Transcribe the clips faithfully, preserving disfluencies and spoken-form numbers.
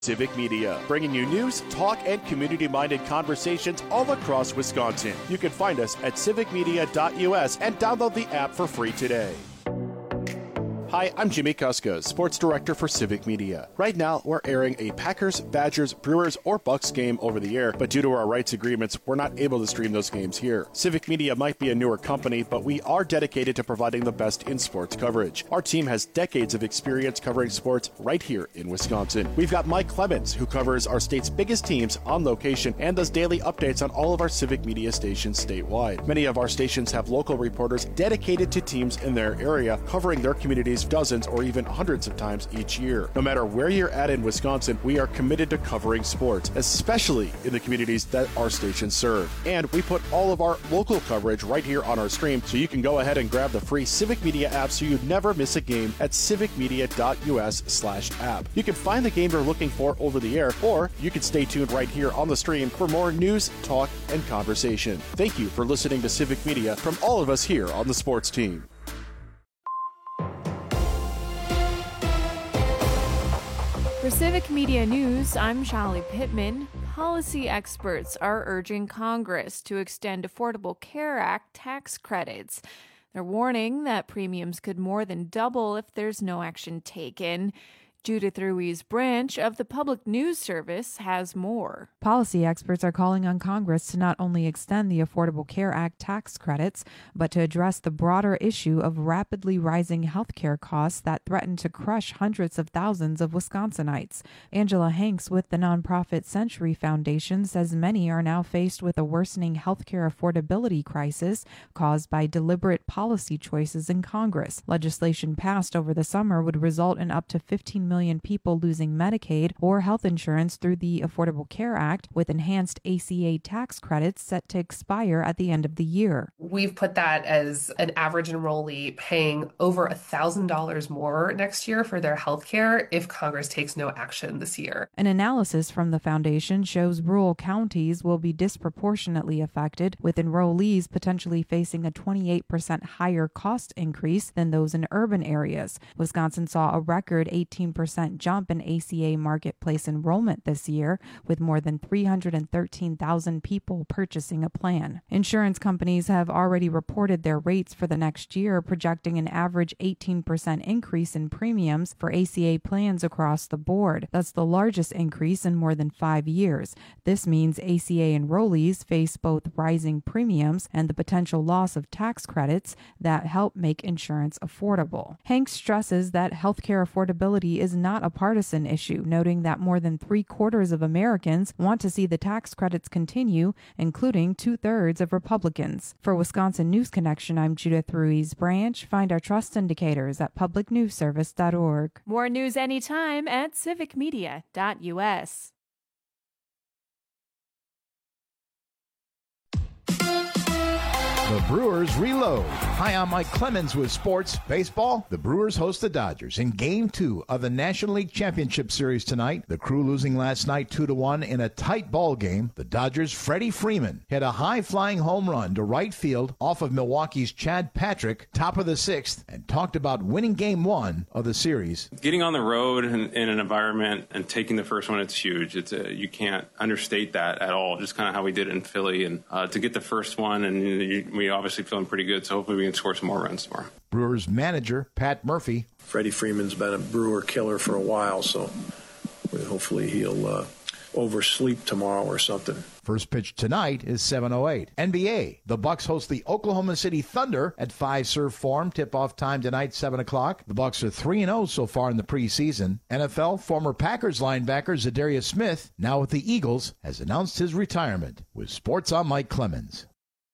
Civic Media, bringing you news, talk, and community-minded conversations all across Wisconsin. You can find us at civic media dot U S and download the app for free today. Hi, I'm Jimmy Kuska, Sports Director for Civic Media. Right now, we're airing a Packers, Badgers, Brewers, or Bucks game over the air, but due to our rights agreements, we're not able to stream those games here. Civic Media might be a newer company, but we are dedicated to providing the best in sports coverage. Our team has decades of experience covering sports right here in Wisconsin. We've got Mike Clemens, who covers our state's biggest teams on location and does daily updates on all of our Civic Media stations statewide. Many of our stations have local reporters dedicated to teams in their area, covering their communities dozens or even hundreds of times each year. No matter where you're at in Wisconsin, we are committed to covering sports, especially in the communities that our stations serve. And we put all of our local coverage right here on our stream, so you can go ahead and grab the free Civic Media app so you never miss a game at civic media dot U S slash app. You can find the game you're looking for over the air, or you can stay tuned right here on the stream for more news, talk, and conversation. Thank you for listening to Civic Media from all of us here on the sports team. For Civic Media News, I'm Shallie Pittman. Policy experts are urging Congress to extend Affordable Care Act tax credits. They're warning that premiums could more than double if there's no action taken. Judith Ruiz Branch of the Public News Service has more. Policy experts are calling on Congress to not only extend the Affordable Care Act tax credits, but to address the broader issue of rapidly rising health care costs that threaten to crush hundreds of thousands of Wisconsinites. Angela Hanks with the nonprofit Century Foundation says many are now faced with a worsening health care affordability crisis caused by deliberate policy choices in Congress. Legislation passed over the summer would result in up to fifteen million people losing Medicaid or health insurance through the Affordable Care Act, with enhanced A C A tax credits set to expire at the end of the year. We've put that as an average enrollee paying over one thousand dollars more next year for their health care if Congress takes no action this year. An analysis from the foundation shows rural counties will be disproportionately affected, with enrollees potentially facing a twenty-eight percent higher cost increase than those in urban areas. Wisconsin saw a record eighteen percent jump in A C A marketplace enrollment this year, with more than three hundred thirteen thousand people purchasing a plan. Insurance companies have already reported their rates for the next year, projecting an average eighteen percent increase in premiums for A C A plans across the board. That's the largest increase in more than five years. This means A C A enrollees face both rising premiums and the potential loss of tax credits that help make insurance affordable. Hanks stresses that healthcare affordability is not a partisan issue, noting that more than three quarters of Americans want to see the tax credits continue, including two-thirds of Republicans. For Wisconsin News Connection, I'm Judith Ruiz Branch. Find our trust indicators at public news service dot org. More news anytime at civic media dot U S. The Brewers reload. Hi, I'm Mike Clemens with Sports Baseball. The Brewers host the Dodgers in Game two of the National League Championship Series tonight. The Crew losing last night two to one in a tight ball game. The Dodgers' Freddie Freeman hit a high-flying home run to right field off of Milwaukee's Chad Patrick, top of the sixth, and talked about winning Game one of the series. Getting on the road in, in an environment and taking the first one, it's huge. It's a, you can't understate that at all. Just kind of how we did it in Philly, and uh, to get the first one, and you, we obviously feeling pretty good, so hopefully we can score some more runs tomorrow. Brewers manager Pat Murphy. Freddie Freeman's been a Brewer killer for a while, so hopefully he'll uh, oversleep tomorrow or something. First pitch tonight is seven oh eight. N B A. The Bucks host the Oklahoma City Thunder at five Serve Forum. Tip-off time tonight, seven o'clock. The Bucks are three and oh so far in the preseason. N F L former Packers linebacker Zadarius Smith, now with the Eagles, has announced his retirement. With Sports, I'm Mike Clemens.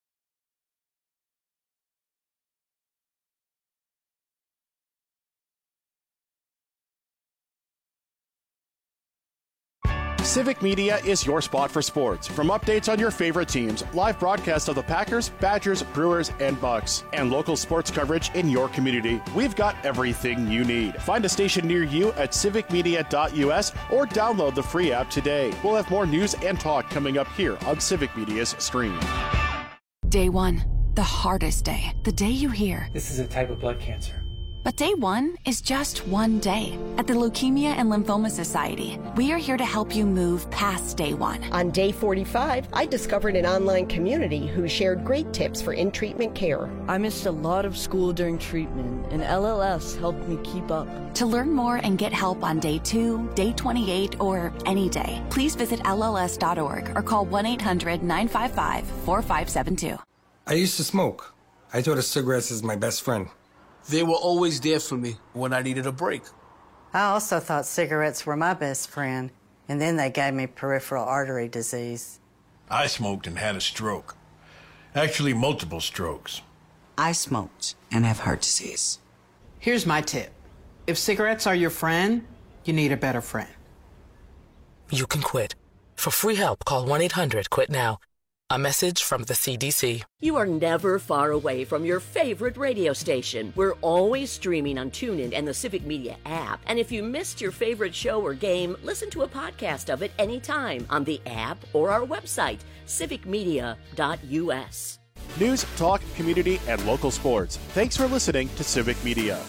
Civic Media is your spot for sports. From updates on your favorite teams, live broadcasts of the Packers, Badgers, Brewers, and Bucks, and local sports coverage in your community, we've got everything you need. Find a station near you at civic media dot U S or download the free app today. We'll have more news and talk coming up here on Civic Media's stream. Day one, the hardest day. The day you hear, this is a type of blood cancer. But day one is just one day. At the Leukemia and Lymphoma Society, we are here to help you move past day one. On day forty-five, I discovered an online community who shared great tips for in-treatment care. I missed a lot of school during treatment, and L L S helped me keep up. To learn more and get help on day two, day twenty-eight, or any day, please visit L L S dot org or call one eight hundred nine five five four five seven two. I used to smoke. I thought of cigarettes as my best friend. They were always there for me when I needed a break. I also thought cigarettes were my best friend, and then they gave me peripheral artery disease. I smoked and had a stroke. Actually, multiple strokes. I smoked and have heart disease. Here's my tip. If cigarettes are your friend, you need a better friend. You can quit. For free help, call one eight hundred quit now. A message from the C D C. You are never far away from your favorite radio station. We're always streaming on TuneIn and the Civic Media app. And if you missed your favorite show or game, listen to a podcast of it anytime on the app or our website, civic media dot U S. News, talk, community, and local sports. Thanks for listening to Civic Media.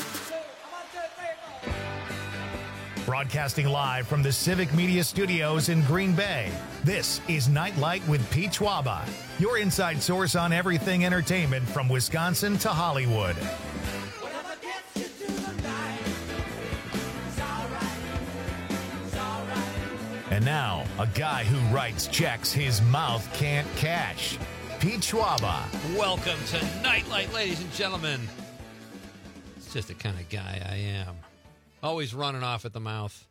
Broadcasting live from the Civic Media Studios in Green Bay, this is Nightlight with Pete Schwaba, your inside source on everything entertainment from Wisconsin to Hollywood. And now, a guy who writes checks his mouth can't cash, Pete Schwaba. Welcome to Nightlight, ladies and gentlemen. It's just the kind of guy I am. Always running off at the mouth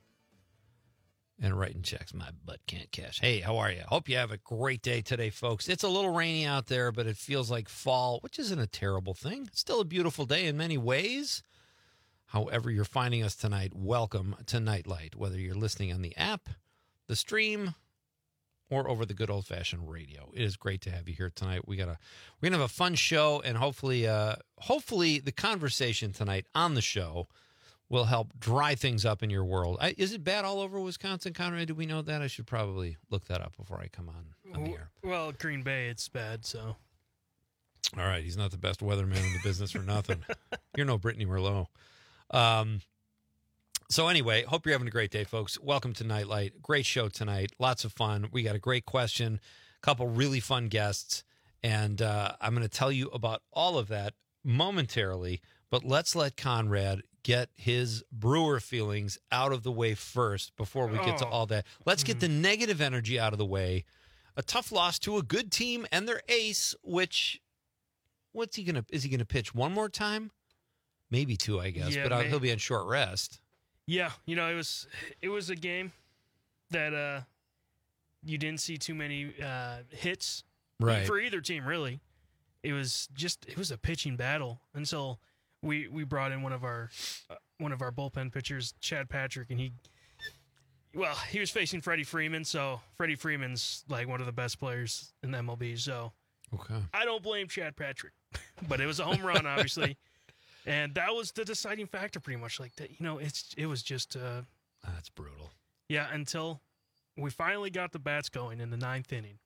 and writing checks my butt can't cash. Hey, how are you? Hope you have a great day today, folks. It's a little rainy out there, but it feels like fall, which isn't a terrible thing. It's still a beautiful day in many ways. However you're finding us tonight, welcome to Nightlight, whether you're listening on the app, the stream, or over the good old-fashioned radio. It is great to have you here tonight. We got a we're gonna have a fun show, and hopefully, uh, hopefully the conversation tonight on the show will help dry things up in your world. I, is it bad all over Wisconsin, Conrad? Do we know that? I should probably look that up before I come on, on the air. Well, Green Bay, it's bad, so. All right, he's not the best weatherman in the business for nothing. You're no Brittany Merlot. Um, so anyway, hope you're having a great day, folks. Welcome to Nightlight. Great show tonight. Lots of fun. We got a great question, a couple really fun guests, and uh, I'm going to tell you about all of that momentarily, but let's let Conrad get his Brewer feelings out of the way first before we get to all that. Let's get the negative energy out of the way. A tough loss to a good team and their ace, which, what's he going to, is he going to pitch one more time? Maybe two, I guess, Yeah, but uh, may- he'll be on short rest. Yeah, you know, it was it was a game that uh, you didn't see too many uh, hits Right. for either team, really. It was just it was a pitching battle until we we brought in one of our uh, one of our bullpen pitchers, Chad Patrick, and he well he was facing Freddie Freeman, so Freddie Freeman's like one of the best players in the M L B. So okay, I don't blame Chad Patrick, but it was a home run, obviously, and that was the deciding factor, pretty much. Like that, you know, it's it was just uh, that's brutal. Yeah, until we finally got the bats going in the ninth inning,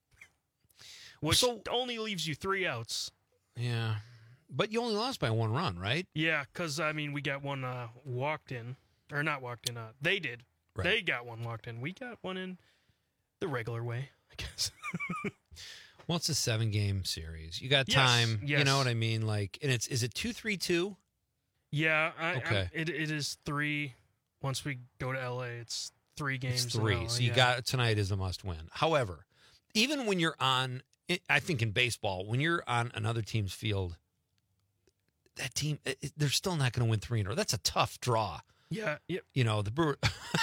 which So- only leaves you three outs. Yeah, but you only lost by one run, right? Yeah, because, I mean, we got one uh, walked in. Or not walked in. Uh, they did. Right. They got one walked in. We got one in the regular way, I guess. Well, it's a seven-game series. You got Yes, time. You yes. know what I mean? Like, and it's is it two three two? Yeah, I, Okay. I, it it is three. Once we go to L A, it's three games. It's in three. L A, So you yeah. got tonight is a must-win. However, even when you're on, I think in baseball, when you're on another team's field, that team it- it- they're still not going to win three in a row. That's a tough draw. Yeah, yep. You know, the Brewer.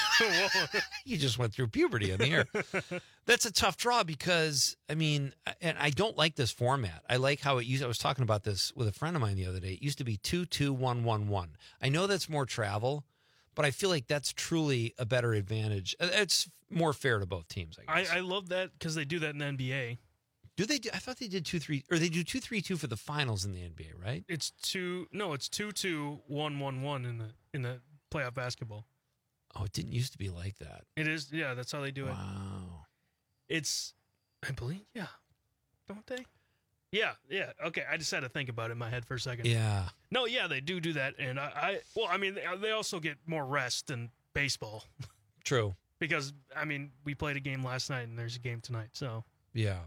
You just went through puberty in the air. That's a tough draw because, I mean, and I don't like this format. I like how it used. I was talking about this with a friend of mine the other day. It used to be two, two, one, one, one. I know that's more travel, but I feel like that's truly a better advantage. It's more fair to both teams, I guess. I, I love that because they do that in the N B A. Do they? Do, I thought they did two, three, or they do two, three, two for the finals in the N B A, right? It's two. No, it's two, two, one, one, one in the in the playoff basketball. Oh, it didn't used to be like that. It is. Yeah, that's how they do it. Wow. It's, I believe, yeah, don't they? Yeah, yeah. Okay, I just had to think about it in my head for a second. Yeah. No, yeah, they do do that, and I, I well, I mean, they, they also get more rest than baseball. True. Because I mean, we played a game last night, and there's a game tonight, so Yeah.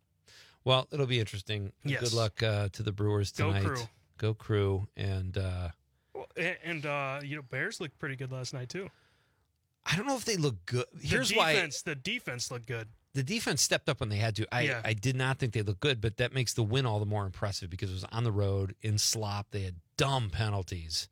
Well, it'll be interesting. Yes. Good luck uh, to the Brewers Go tonight. Crew. Go Crew. And uh, well, and, and uh, you know, Bears looked pretty good last night too. I don't know if they look good. Here's the why defense, the defense looked good. the defense stepped up when they had to. I, Yeah. I did not think they looked good, but that makes the win all the more impressive because it was on the road in slop. They had dumb penalties,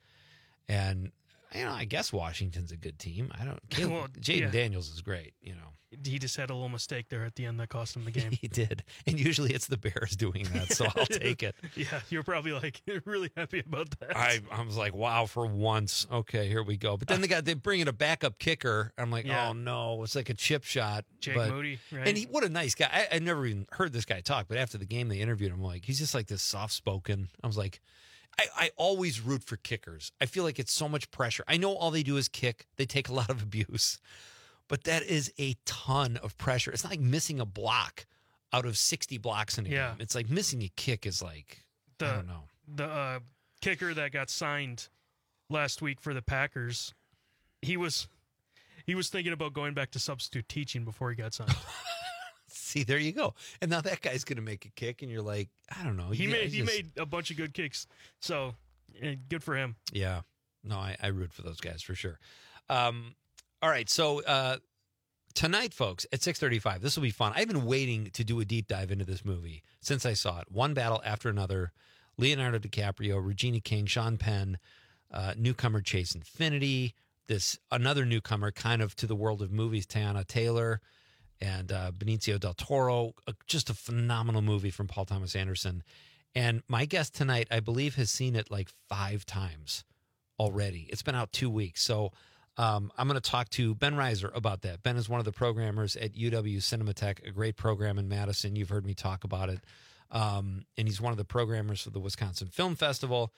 and you know, I guess Washington's a good team. I don't. Caleb, Well, Jaden yeah. Daniels is great. You know, He just had a little mistake there at the end that cost him the game. he did, and usually it's the Bears doing that, so I'll take it. Yeah, you're probably like really happy about that. I, I was like, wow, for once. Okay, here we go. But then they got they bring in a backup kicker. I'm like, Yeah. oh no, it's like a chip shot. Jake but, Moody, right? And he, what a nice guy. I, I never even heard this guy talk, but after the game, they interviewed him. Like, he's just like this soft spoken. I was like, I, I always root for kickers. I feel like it's so much pressure. I know all they do is kick. They take a lot of abuse, but that is a ton of pressure. It's not like missing a block out of sixty blocks in a Yeah. game. It's like missing a kick is like, the, I don't know. The uh, kicker that got signed last week for the Packers, he was he was thinking about going back to substitute teaching before he got signed. See, there you go. And now that guy's going to make a kick, and you're like, I don't know. he Yeah, made he just- made a bunch of good kicks, so eh, good for him. Yeah. No, I, I root for those guys for sure. Um, all right. So uh, tonight, folks, at six thirty-five, this will be fun. I've been waiting to do a deep dive into this movie since I saw it. One battle after another. Leonardo DiCaprio, Regina King, Sean Penn, uh, newcomer Chase Infinity, this another newcomer kind of to the world of movies, Tiana Taylor, and uh, Benicio del Toro. Uh, just a phenomenal movie from Paul Thomas Anderson. And my guest tonight, I believe, has seen it like five times already. It's been out two weeks. So um, I'm going to talk to Ben Reiser about that. Ben is one of the programmers at U W Cinematheque, a great program in Madison. You've heard me talk about it. Um, and he's one of the programmers for the Wisconsin Film Festival.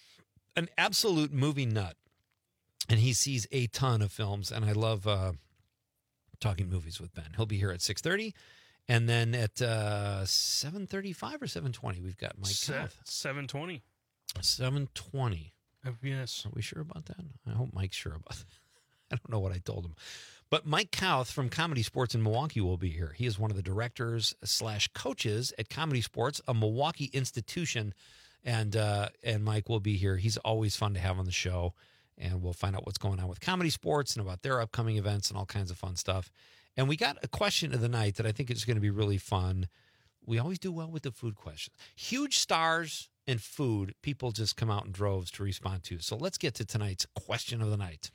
An absolute movie nut. And he sees a ton of films. And I love uh, talking movies with Ben. He'll be here at six thirty. And then at uh, seven thirty-five or seven twenty, we've got Mike South. seven twenty. seven twenty. Yes. Are we sure about that? I hope Mike's sure about that. I don't know what I told him. But Mike Kauth from Comedy Sports in Milwaukee will be here. He is one of the directors slash coaches at Comedy Sports, a Milwaukee institution. And uh, and Mike will be here. He's always fun to have on the show. And we'll find out what's going on with Comedy Sports and about their upcoming events and all kinds of fun stuff. And we got a question of the night that I think is going to be really fun. We always do well with the food questions. Huge stars and food, people just come out in droves to respond to. So let's get to tonight's question of the night.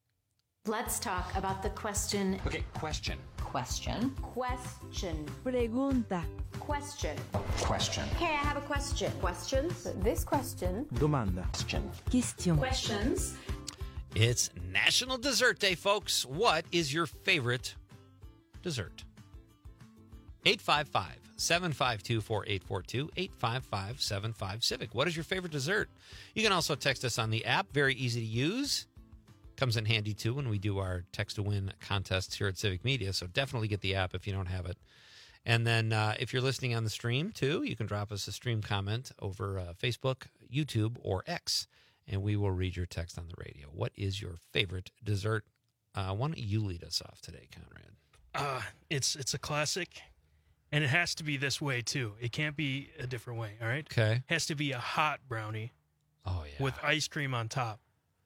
Let's talk about the question. Okay, question. Question. Question. Pregunta. Question. Question. Hey, I have a question. Questions? This question. Domanda. Question. Question. Questions. It's National Dessert Day, folks. What is your favorite dessert? eight five five, seven five two, four eight four two, eight five five, seven five Civic. What is your favorite dessert? You can also text us on the app. Very easy to use. Comes in handy, too, when we do our text-to-win contests here at Civic Media. So definitely get the app if you don't have it. And then uh, if you're listening on the stream, too, you can drop us a stream comment over uh, Facebook, YouTube, or X, and we will read your text on the radio. What is your favorite dessert? Uh, why don't you lead us off today, Conrad? Uh, it's it's a classic, and it has to be this way, too. It can't be a different way, all right? Okay. It has to be a hot brownie. Oh, yeah. With ice cream on top.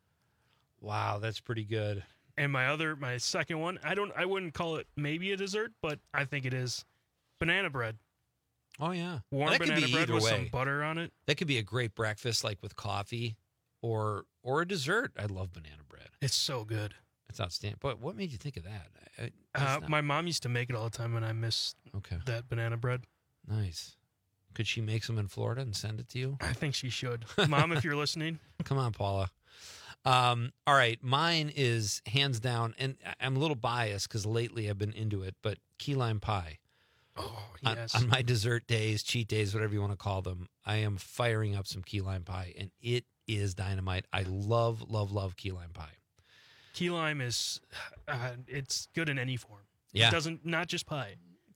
Wow, that's pretty good. And my other, my second one, I don't, I wouldn't call it maybe a dessert, but I think it is banana bread. Oh, yeah. Warm that could banana be bread either with way. some butter on it. That could be a great breakfast, like with coffee or or a dessert. I love banana bread. It's so good. It's outstanding. But what made you think of that? I- I- Uh, not- my mom used to make it all the time, and I miss Okay. that banana bread. Nice. Could she make some in Florida and send it to you? I think she should. Mom, if you're listening. Come on, Paula. Um, all right. Mine is hands down, and I- I'm a little biased because lately I've been into it, but key lime pie. Oh, On- yes. On, my dessert days, cheat days, whatever you want to call them, I am firing up some key lime pie, and it is dynamite. I love, love, love key lime pie. Key lime is, uh, it's good in any form. Yeah. It doesn't, not just pie.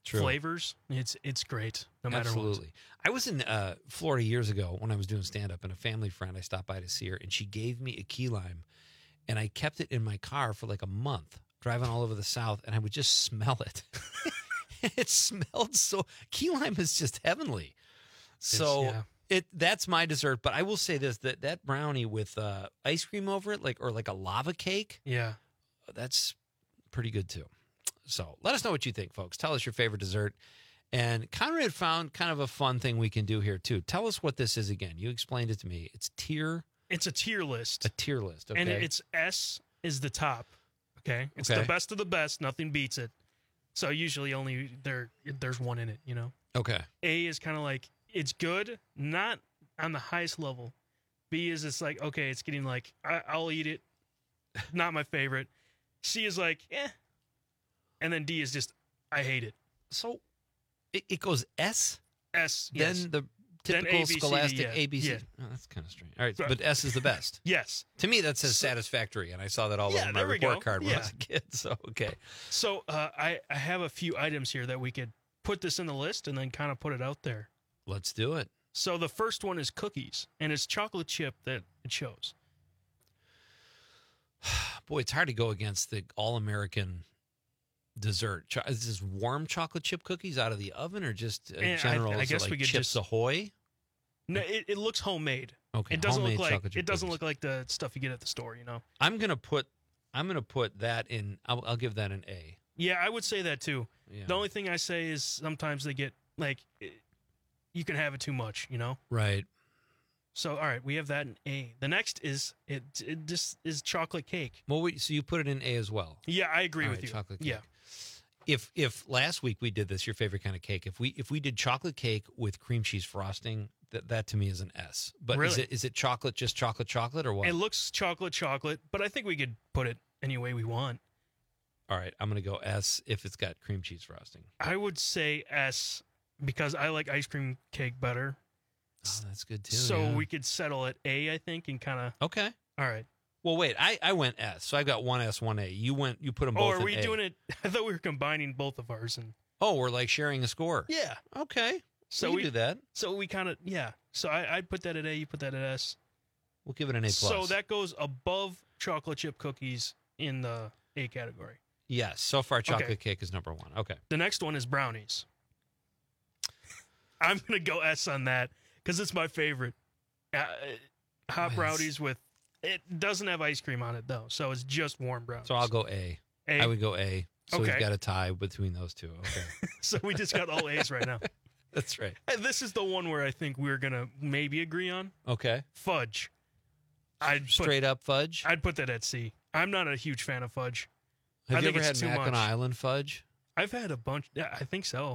True. flavors. It's it's great no matter Absolutely. what. I was in uh, Florida years ago when I was doing stand-up, and a family friend, I stopped by to see her, and she gave me a key lime, and I kept it in my car for like a month, driving all over the South, and I would just smell it. It smelled so... Key lime is just heavenly. So yeah. it that's my dessert, but I will say this, that that brownie with uh, ice cream over it, like or like a lava cake, Yeah. that's pretty good too. So let us know what you think, folks. Tell us your favorite dessert. And Conrad found kind of a fun thing we can do here too. Tell us what this is again. You explained it to me. It's tier... It's a tier list. A tier list, okay. And it's S is the top, okay? It's Okay. the best of the best. Nothing beats it. So usually only there there's one in it, you know? Okay. A is kind of like, it's good, not on the highest level. B is it's like, okay, it's getting like, I, I'll eat it. Not my favorite. C is like, eh. And then D is just, I hate it. So it, it goes S? S, Then yes. the Then typical A, B, C, D, scholastic yeah. A B C. Yeah. Oh, that's kind of strange. All right, So- but S is the best. Yes. To me, that says satisfactory, and I saw that all Yeah, over my there we report go. card when I Yeah. was a kid. So, okay. So uh, I, I have a few items here that we could put this in the list and then kind of put it out there. Let's do it. So the first one is cookies, and it's chocolate chip that it shows. Boy, it's hard to go against the all-American dessert. Cho- Is this warm chocolate chip cookies out of the oven, or just uh, Eh, I- general? I is it guess like we could Chips just- Ahoy? No, it, it looks homemade. Okay, It doesn't homemade look like chocolate chip it doesn't cookies. look like the stuff you get at the store, you know. I'm gonna put. I'm gonna put that in. I'll, I'll give that an A. Yeah, I would say that too. Yeah. The only thing I say is sometimes they get like eh, you can have it too much, you know. Right. So all right, we have that in A. The next is it. It just is chocolate cake. Well, wait, so you put it in A as well. Yeah, I agree All with right, you. chocolate cake. Yeah. If if last week we did this, your favorite kind of cake. If we if we did chocolate cake with cream cheese frosting, that that to me is an S. But is Really? it is it chocolate just chocolate chocolate or what? It looks chocolate chocolate, but I think we could put it any way we want. All right, I'm gonna go S if it's got cream cheese frosting. I would say S because I like ice cream cake better. Oh, that's good too. So yeah. we could settle at A, I think, and kind of. Okay. All right. Well, wait. I, I went S, so I got one S, one A. You went. You put them both. Oh, are in we A. doing it? I thought we were combining both of ours, and Oh, we're like sharing a score. yeah. Okay. So we we can do that. So we kind of yeah. So I I put that at A. You put that at S. We'll give it an A plus. So that goes above chocolate chip cookies in the A category. yes. So far, chocolate Okay. cake is number one. Okay. The next one is brownies. I'm gonna go S on that because it's my favorite. Uh, hot Nice. brownies with it doesn't have ice cream on it though, so it's just warm brownies. So I'll go A. A. I would go A. So we've Okay. got a tie between those two. Okay. So we just got all A's right now. That's right. And this is the one where I think we're gonna maybe agree on Okay. fudge. I'd put, Straight up fudge. I'd put that at C. I'm not a huge fan of fudge. Have I you think ever had it's too Mackinac much. Island fudge? I've had a bunch. Yeah, I think so.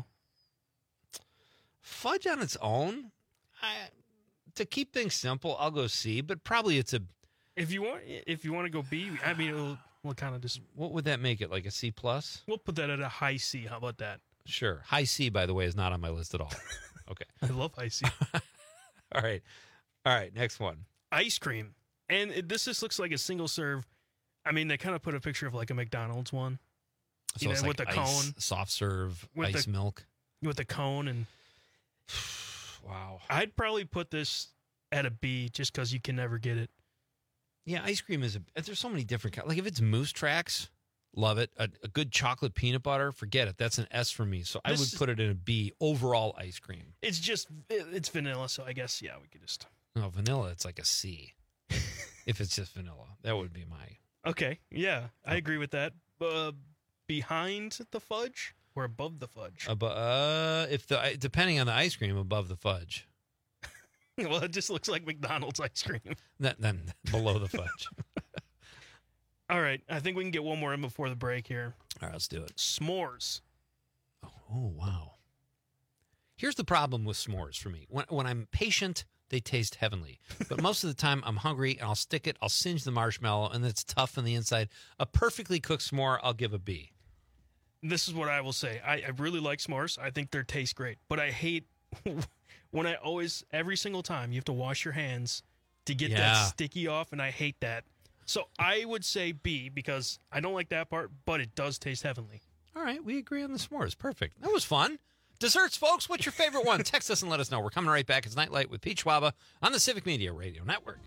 Fudge on its own, I, to keep things simple, I'll go C. But probably it's a. If you want, if you want to go B, I mean, it'll, we'll kind of just What would that make it? Like a C plus? we'll put that at a high C. How about that? Sure. High C, by the way, is not on my list at all. Okay. I love high C. All right. All right. Next one. Ice cream, and it, this just looks like a single serve. I mean, they kind of put a picture of like a McDonald's one. So You it's know, like with the ice, cone. soft serve, With ice the- milk. with the cone, and Wow. I'd probably put this at a B just because you can never get it. Yeah, ice cream is a. There's so many different kinds. Like if it's Moose Tracks, love it. A, a good chocolate peanut butter, forget it. That's an S for me. So I This would is- put it in a B. Overall ice cream. It's just it, it's vanilla, so I guess yeah, we could just No, vanilla, it's like a C. If it's just vanilla, that would be my. okay. Yeah, I agree with that. Uh, behind the fudge or above the fudge? Abo- uh, if the depending on the ice cream, above the fudge. Well, it just looks like McDonald's ice cream. Then, then below the fudge. All right, I think we can get one more in before the break here. All right, let's do it. S'mores. Oh wow. Here's the problem with s'mores for me. When when I'm patient, they taste heavenly. But most of the time, I'm hungry and I'll stick it. I'll singe the marshmallow, and it's tough on the inside. A perfectly cooked s'more, I'll give a B. This is what I will say. I, I really like s'mores. I think they taste great, but I hate when I always every single time you have to wash your hands to get Yeah. that sticky off, and I hate that. So I would say B because I don't like that part, but it does taste heavenly. All right, we agree on the s'mores. Perfect. That was fun. Desserts, folks, what's your favorite one? Text us and let us know. We're coming right back. It's Nightlight with Pete Schwaba on the Civic Media Radio Network.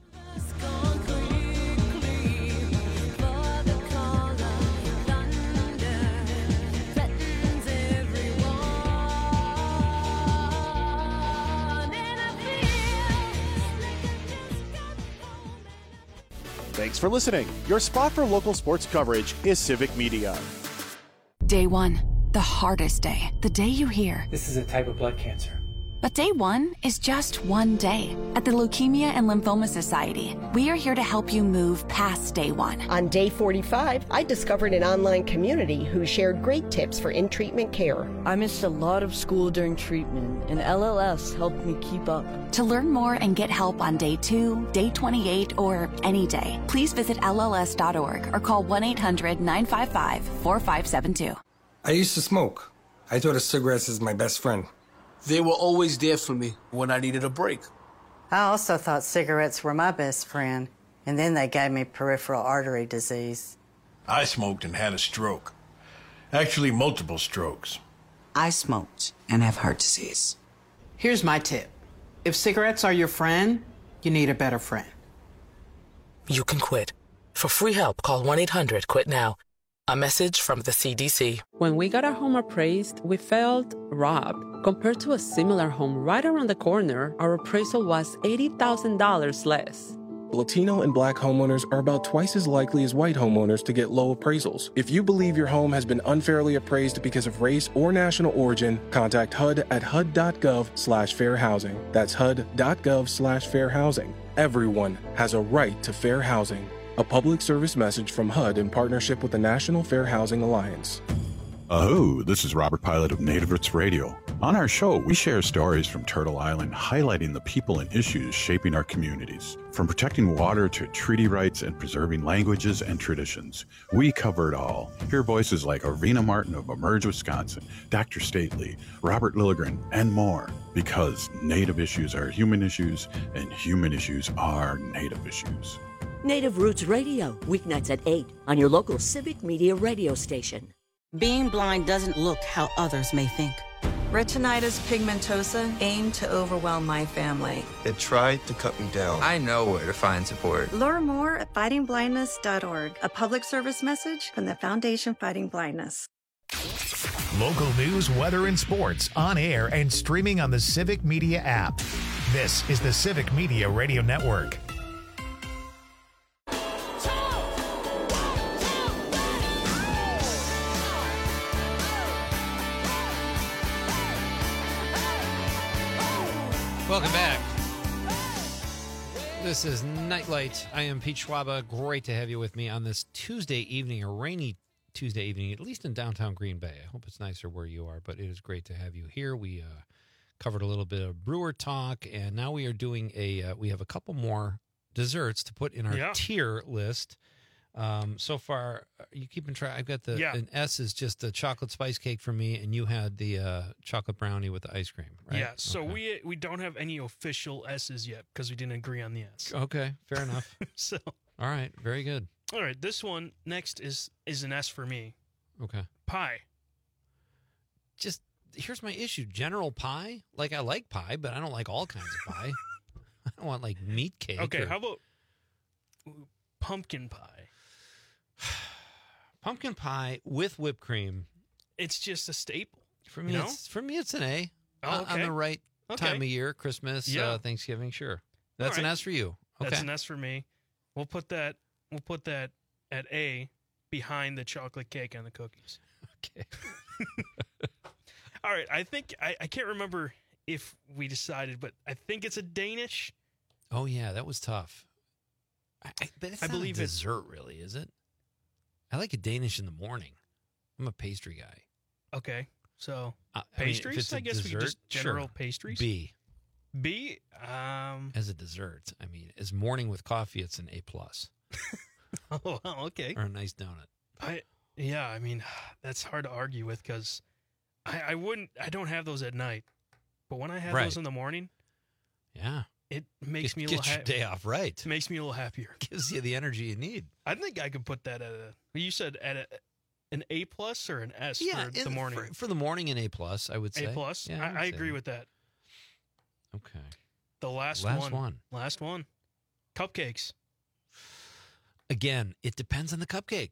Thanks for listening. Your spot for local sports coverage is Civic Media. Day one, the hardest day. The day you hear, this is a type of blood cancer. But day one is just one day. At the Leukemia and Lymphoma Society, we are here to help you move past day one. On day forty-five, I discovered an online community who shared great tips for in-treatment care. I missed a lot of school during treatment, and L L S helped me keep up. To learn more and get help on day two, day twenty-eight, or any day, please visit L L S dot org or call one eight hundred nine five five four five seven two. I used to smoke. I thought of cigarettes as my best friend. They were always there for me when I needed a break. I also thought cigarettes were my best friend, and then they gave me peripheral artery disease. I smoked and had a stroke. Actually, multiple strokes. I smoked and have heart disease. Here's my tip. If cigarettes are your friend, you need a better friend. You can quit. For free help, call one eight hundred quit now. A message from the C D C. When we got our home appraised, we felt robbed. Compared to a similar home right around the corner, our appraisal was eighty thousand dollars less. Latino and Black homeowners are about twice as likely as white homeowners to get low appraisals. If you believe your home has been unfairly appraised because of race or national origin, contact H U D at H U D dot gov slash fair housing. That's H U D dot gov slash fair housing. Everyone has a right to fair housing. A public service message from H U D in partnership with the National Fair Housing Alliance. Aho, this is Robert Pilot of Native Roots Radio. On our show, we share stories from Turtle Island highlighting the people and issues shaping our communities. From protecting water to treaty rights and preserving languages and traditions, we cover it all. Hear voices like Arena Martin of Emerge, Wisconsin, Doctor Stately, Robert Lilligren, and more. Because Native issues are human issues, and human issues are Native issues. Native Roots Radio, weeknights at eight on your local Civic Media radio station. Being blind doesn't look how others may think. Retinitis pigmentosa aimed to overwhelm my family. It tried to cut me down. I know where to find support. Learn more at fighting blindness dot org, a public service message from the Foundation Fighting Blindness. Local news, weather, and sports on air and streaming on the Civic Media app. This is the Civic Media Radio Network. Welcome back. This is Nightlight. I am Pete Schwaba. Great to have you with me on this Tuesday evening, a rainy Tuesday evening, at least in downtown Green Bay. I hope it's nicer where you are, but it is great to have you here. We uh, covered a little bit of brewer talk, and now we are doing a, uh, we have a couple more desserts to put in our Yeah. tier list. Um, so far, are you keeping track? I've got the, Yeah. an S is just a chocolate spice cake for me, and you had the uh, chocolate brownie with the ice cream, right? Yeah, so Okay. we we don't have any official S's yet because we didn't agree on the S. Okay, fair enough. So, all right, very good. all right, this one next is is an S for me. Okay. Pie. Just here's my issue: general pie. Like I like pie, but I don't like all kinds of pie. I don't want like meat cake. Okay, or- how about pumpkin pie? pumpkin pie with whipped cream? It's just a staple For me, you know? it's for me it's an A. Oh, On- okay. On the right Okay. time of year, Christmas, Yeah. uh, Thanksgiving, sure. That's All an right. S for you. Okay. That's an S for me. We'll put that. We'll put that at A, behind the chocolate cake and the cookies. Okay. All right. I think I, I can't remember if we decided, but I think it's a Danish. Oh yeah, that was tough. I, I, but it's I not believe a it's- dessert, really, is it? I like a Danish in the morning. I'm a pastry guy. Okay. So Uh, I mean, if pastries. it's a I, guess we dessert, could just general sure. pastries. B. B. Um. As a dessert, I mean, as morning with coffee, it's an A plus Oh, well, okay. or a nice donut. I yeah. I mean, that's hard to argue with because I, I wouldn't. I don't have those at night, but when I have Right. those in the morning, Yeah, it makes get, me a get little your ha- day off right. Makes me a little happier. Gives you the energy you need. I think I could put that at a. You said at a an A plus or an S Yeah, for the in- morning? For, for the morning, an A plus, I would say. A plus. Yeah, I, would I say. agree with that. Okay. The last, Last one. one. Last one. Cupcakes. Again, it depends on the cupcake.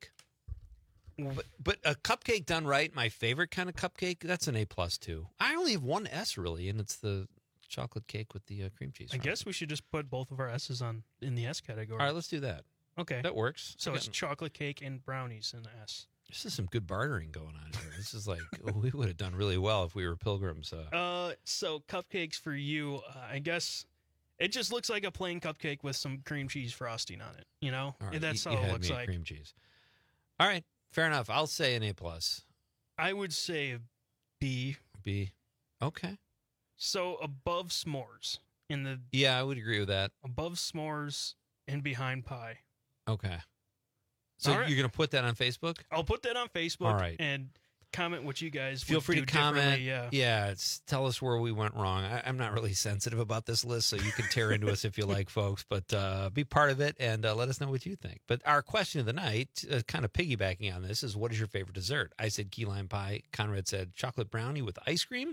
But, but a cupcake done right, my favorite kind of cupcake, that's an A plus too. I only have one S really, and it's the chocolate cake with the uh, cream cheese. I guess we should just put both of our S's on in the S category. All right, let's do that. Okay. That works. So Okay. it's chocolate cake and brownies in the S. This is some good bartering going on here. This is like, oh, we would have done really well if we were pilgrims. Uh, Uh, so cupcakes for you, uh, I guess it just looks like a plain cupcake with some cream cheese frosting on it. You know, all right, that's you, all you it had looks me at like. cream cheese. All right, fair enough. I'll say an A plus. I would say a B. B. Okay. So above s'mores in the Yeah, I would agree with that. above s'mores and behind pie. Okay. So All right. you're going to put that on Facebook? I'll put that on Facebook. All right. And comment what you guys Feel would free do to comment. differently, Yeah, it's, tell us where we went wrong. I, I'm not really sensitive about this list, so you can tear into us if you like, folks. But uh, be part of it and uh, let us know what you think. But our question of the night, uh, kind of piggybacking on this, is what is your favorite dessert? I said key lime pie. Conrad said chocolate brownie with ice cream.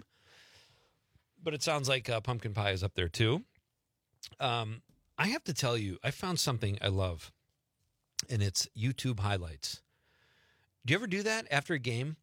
But it sounds like uh, pumpkin pie is up there too. Um, I have to tell you, I found something I love, and it's YouTube highlights. Do you ever do that after a game?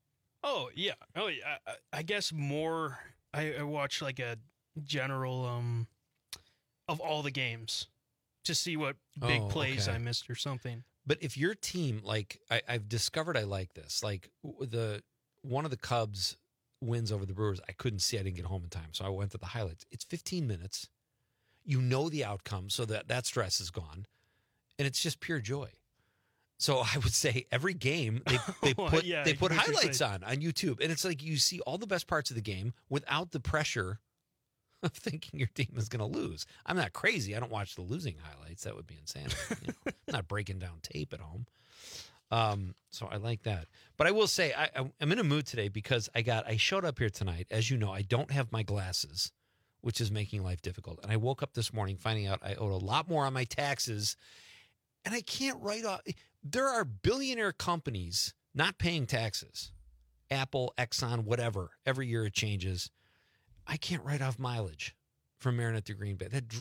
Oh yeah, oh yeah. I, I guess more. I, I watch like a general um of all the games to see what big Oh, plays okay. I missed or something. But if your team, like I, I've discovered, I like this. Like w- the one of the Cubs wins over the Brewers, I couldn't see. I didn't get home in time, so I went to the highlights. It's fifteen minutes. You know the outcome, so that that stress is gone, and it's just pure joy. So I would say every game they they put Yeah, they I put get what you're highlights saying. on on YouTube, and it's like you see all the best parts of the game without the pressure of thinking your team is going to lose. I'm not crazy. I don't watch the losing highlights. That would be insanity. You know? I'm not breaking down tape at home. Um, so I like that. But I will say I, I, I'm in a mood today because I got I showed up here tonight. As you know, I don't have my glasses, which is making life difficult. And I woke up this morning finding out I owed a lot more on my taxes, and I can't write off. There are billionaire companies not paying taxes. Apple, Exxon, whatever. Every year it changes. I can't write off mileage from Marinette to Green Bay. That,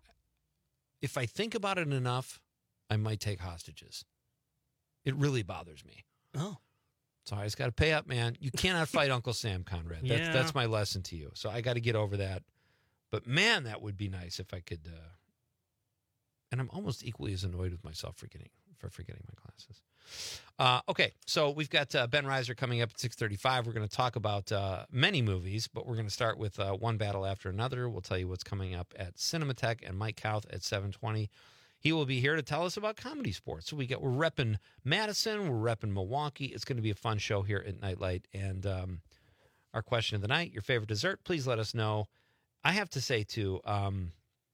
if I think about it enough, I might take hostages. It really bothers me. Oh. So I just got to pay up, man. You cannot fight Uncle Sam, Conrad. That's, Yeah. that's my lesson to you. So I got to get over that. But, man, that would be nice if I could. Uh, and I'm almost equally as annoyed with myself for getting, for forgetting my glasses. Uh, okay, so we've got uh, Ben Reiser coming up at six thirty-five. We're going to talk about uh, many movies, but we're going to start with uh, One Battle After Another. We'll tell you what's coming up at Cinematheque, and Mike Kauth at seven twenty. He will be here to tell us about comedy sports. So we got, we're repping Madison, we're repping Milwaukee. It's going to be a fun show here at Nightlight. And um, our question of the night, your favorite dessert, please let us know. I have to say, too, um,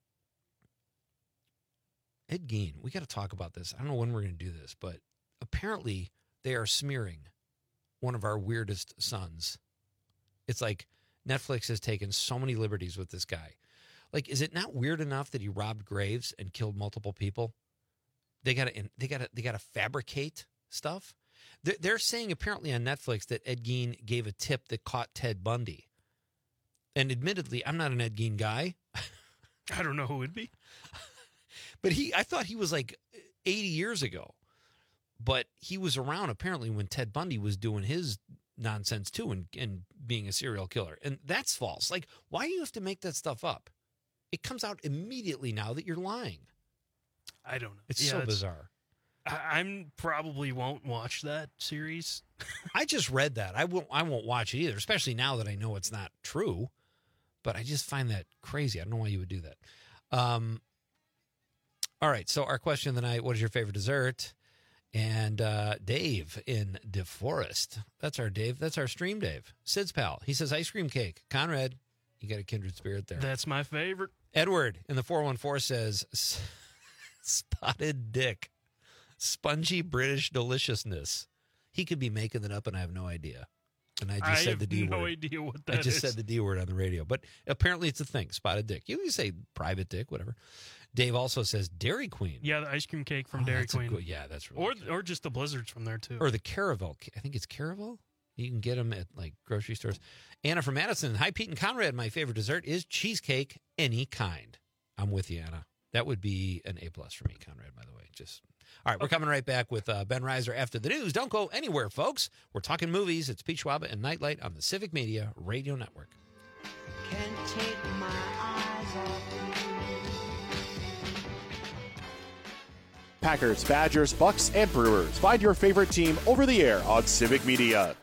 Ed Gein, we got to talk about this. I don't know when we're going to do this, but apparently they are smearing one of our weirdest sons. It's like Netflix has taken so many liberties with this guy. Like, is it not weird enough that he robbed graves and killed multiple people? They got to they got to they got to fabricate stuff. They're, they're saying apparently on Netflix that Ed Gein gave a tip that caught Ted Bundy. And admittedly, I'm not an Ed Gein guy. I don't know who it'd be. But he, I thought he was like eighty years ago. But he was around apparently when Ted Bundy was doing his nonsense too and, and being a serial killer. And that's false. Like, why do you have to make that stuff up? It comes out immediately now that you're lying. I don't know. It's Yeah, so it's- bizarre. I, I'm probably won't watch that series. I just read that. I won't. I won't watch it either, especially now that I know it's not true. But I just find that crazy. I don't know why you would do that. Um, all right. So our question of the night: what is your favorite dessert? And uh, Dave in DeForest. That's our Dave. That's our stream Dave. Sid's pal. He says ice cream cake. Conrad, you got a kindred spirit there. That's my favorite. Edward in the four one four says "S- spotted dick. Spongy British deliciousness. He could be making it up and I have no idea. and I just I said the have D no word. idea what that I just is. said the D word on the radio, but apparently it's a thing. Spotted dick. You can say private dick, whatever. Dave also says Dairy Queen. Yeah, the ice cream cake from Oh, Dairy that's a Queen. good- yeah, that's really or good. or just the blizzards from there too. Or the Caravel. I think it's Caravel. You can get them at like grocery stores. Anna from Madison. Hi, Pete and Conrad. My favorite dessert is cheesecake, any kind. I'm with you, Anna. That would be an A plus for me, Conrad, by the way. Just all right, we're coming right back with uh, Ben Reiser after the news. Don't go anywhere, folks. We're talking movies. It's Pete Schwaba and Nightlight on the Civic Media Radio Network. Can't take my eyes off Packers, Badgers, Bucks, and Brewers. Find your favorite team over the air on Civic Media.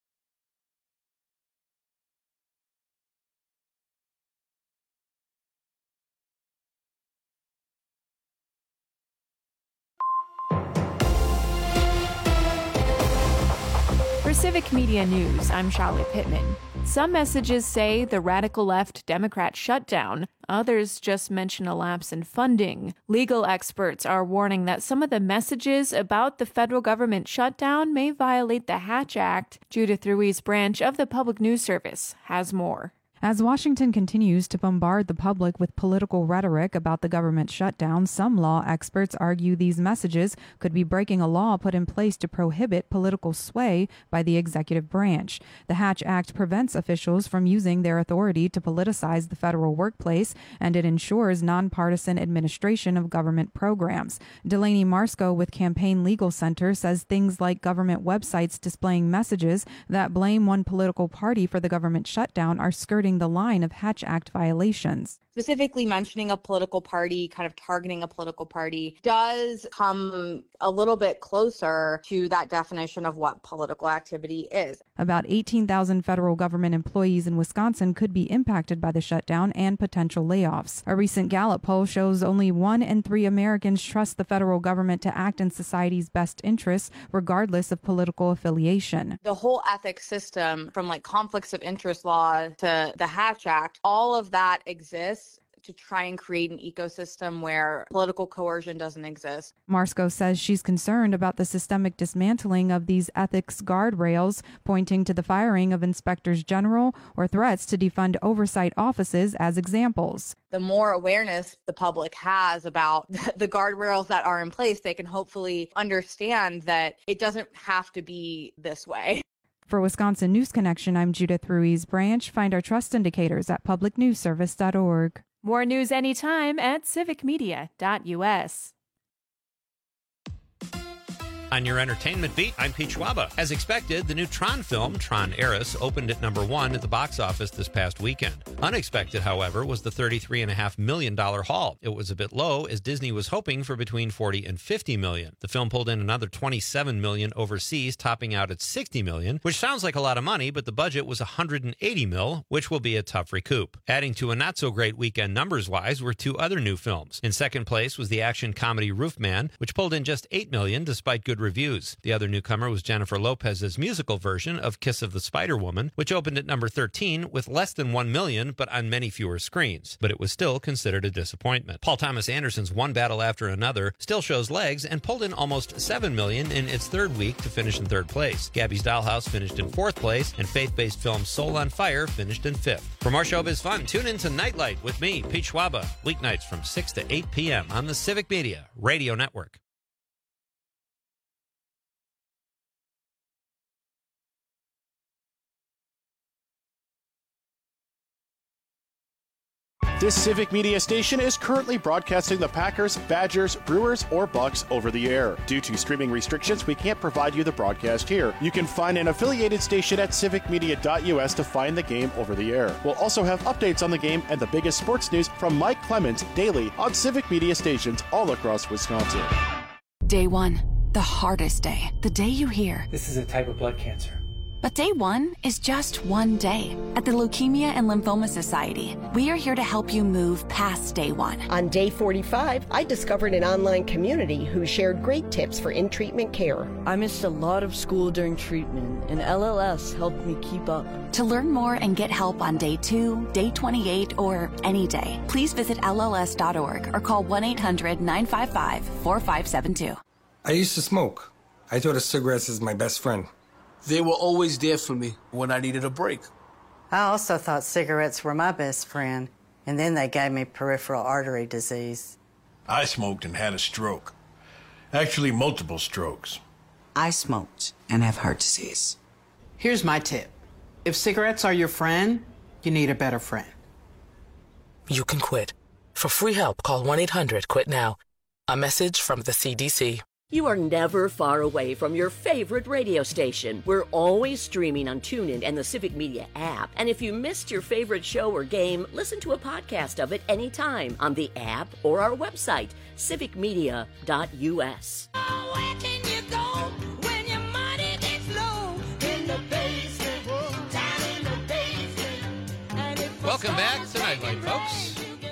For Civic Media News, I'm Charlotte Pittman. Some messages say the radical left Democrat shutdown. Others just mention a lapse in funding. Legal experts are warning that some of the messages about the federal government shutdown may violate the Hatch Act. Judith Ruiz Branch of the Public News Service has more. As Washington continues to bombard the public with political rhetoric about the government shutdown, some law experts argue these messages could be breaking a law put in place to prohibit political sway by the executive branch. The Hatch Act prevents officials from using their authority to politicize the federal workplace, and it ensures nonpartisan administration of government programs. Delaney Marsko with Campaign Legal Center says things like government websites displaying messages that blame one political party for the government shutdown are skirting the line of Hatch Act violations. Specifically mentioning a political party, kind of targeting a political party, does come a little bit closer to that definition of what political activity is. About eighteen thousand federal government employees in Wisconsin could be impacted by the shutdown and potential layoffs. A recent Gallup poll shows only one in three Americans trust the federal government to act in society's best interests, regardless of political affiliation. The whole ethics system, from like conflicts of interest law to the Hatch Act, all of that exists to try and create an ecosystem where political coercion doesn't exist. Marsko says she's concerned about the systemic dismantling of these ethics guardrails, pointing to the firing of inspectors general or threats to defund oversight offices as examples. The more awareness the public has about the guardrails that are in place, they can hopefully understand that it doesn't have to be this way. For Wisconsin News Connection, I'm Judith Ruiz Branch. Find our trust indicators at public news service dot org. More news anytime at civic media dot u s. On your entertainment beat, I'm Pete Schwaba. As expected, the new Tron film, Tron Ares, opened at number one at the box office this past weekend. Unexpected, however, was the thirty-three point five million dollars haul. It was a bit low, as Disney was hoping for between forty and fifty million dollars. The film pulled in another twenty-seven million dollars overseas, topping out at sixty million dollars, which sounds like a lot of money, but the budget was one hundred eighty million dollars, which will be a tough recoup. Adding to a not-so-great weekend numbers-wise were two other new films. In second place was the action comedy Roofman, which pulled in just eight million dollars despite good reviews. The other newcomer was Jennifer Lopez's musical version of Kiss of the Spider-Woman, which opened at number thirteen with less than one million, but on many fewer screens. But it was still considered a disappointment. Paul Thomas Anderson's One Battle After Another still shows legs and pulled in almost seven million in its third week to finish in third place. Gabby's Dollhouse finished in fourth place, and faith-based film Soul on Fire finished in fifth. For more showbiz fun, tune in to Nightlight with me, Pete Schwaba, weeknights from six to eight p.m. on the Civic Media Radio Network. This Civic Media station is currently broadcasting the Packers, Badgers, Brewers, or Bucks over the air. Due to streaming restrictions, we can't provide you the broadcast here. You can find an affiliated station at civic media dot u s to find the game over the air. We'll also have updates on the game and the biggest sports news from Mike Clemens daily on Civic Media stations all across Wisconsin. Day one, the hardest day. The day you hear, this is a type of blood cancer. But day one is just one day. At the Leukemia and Lymphoma Society, we are here to help you move past day one. On day forty-five, I discovered an online community who shared great tips for in-treatment care. I missed a lot of school during treatment, and L L S helped me keep up. To learn more and get help on day two, day twenty-eight, or any day, please visit L L S dot org or call one eight hundred nine five five four five seven two. I used to smoke. I thought of cigarettes as my best friend. They were always there for me when I needed a break. I also thought cigarettes were my best friend, and then they gave me peripheral artery disease. I smoked and had a stroke. Actually, multiple strokes. I smoked and have heart disease. Here's my tip. If cigarettes are your friend, you need a better friend. You can quit. For free help, call one eight hundred quit now. A message from the C D C. You are never far away from your favorite radio station. We're always streaming on TuneIn and the Civic Media app. And if you missed your favorite show or game, listen to a podcast of it anytime on the app or our website, civic media dot U S. Welcome back to Nightlight, folks.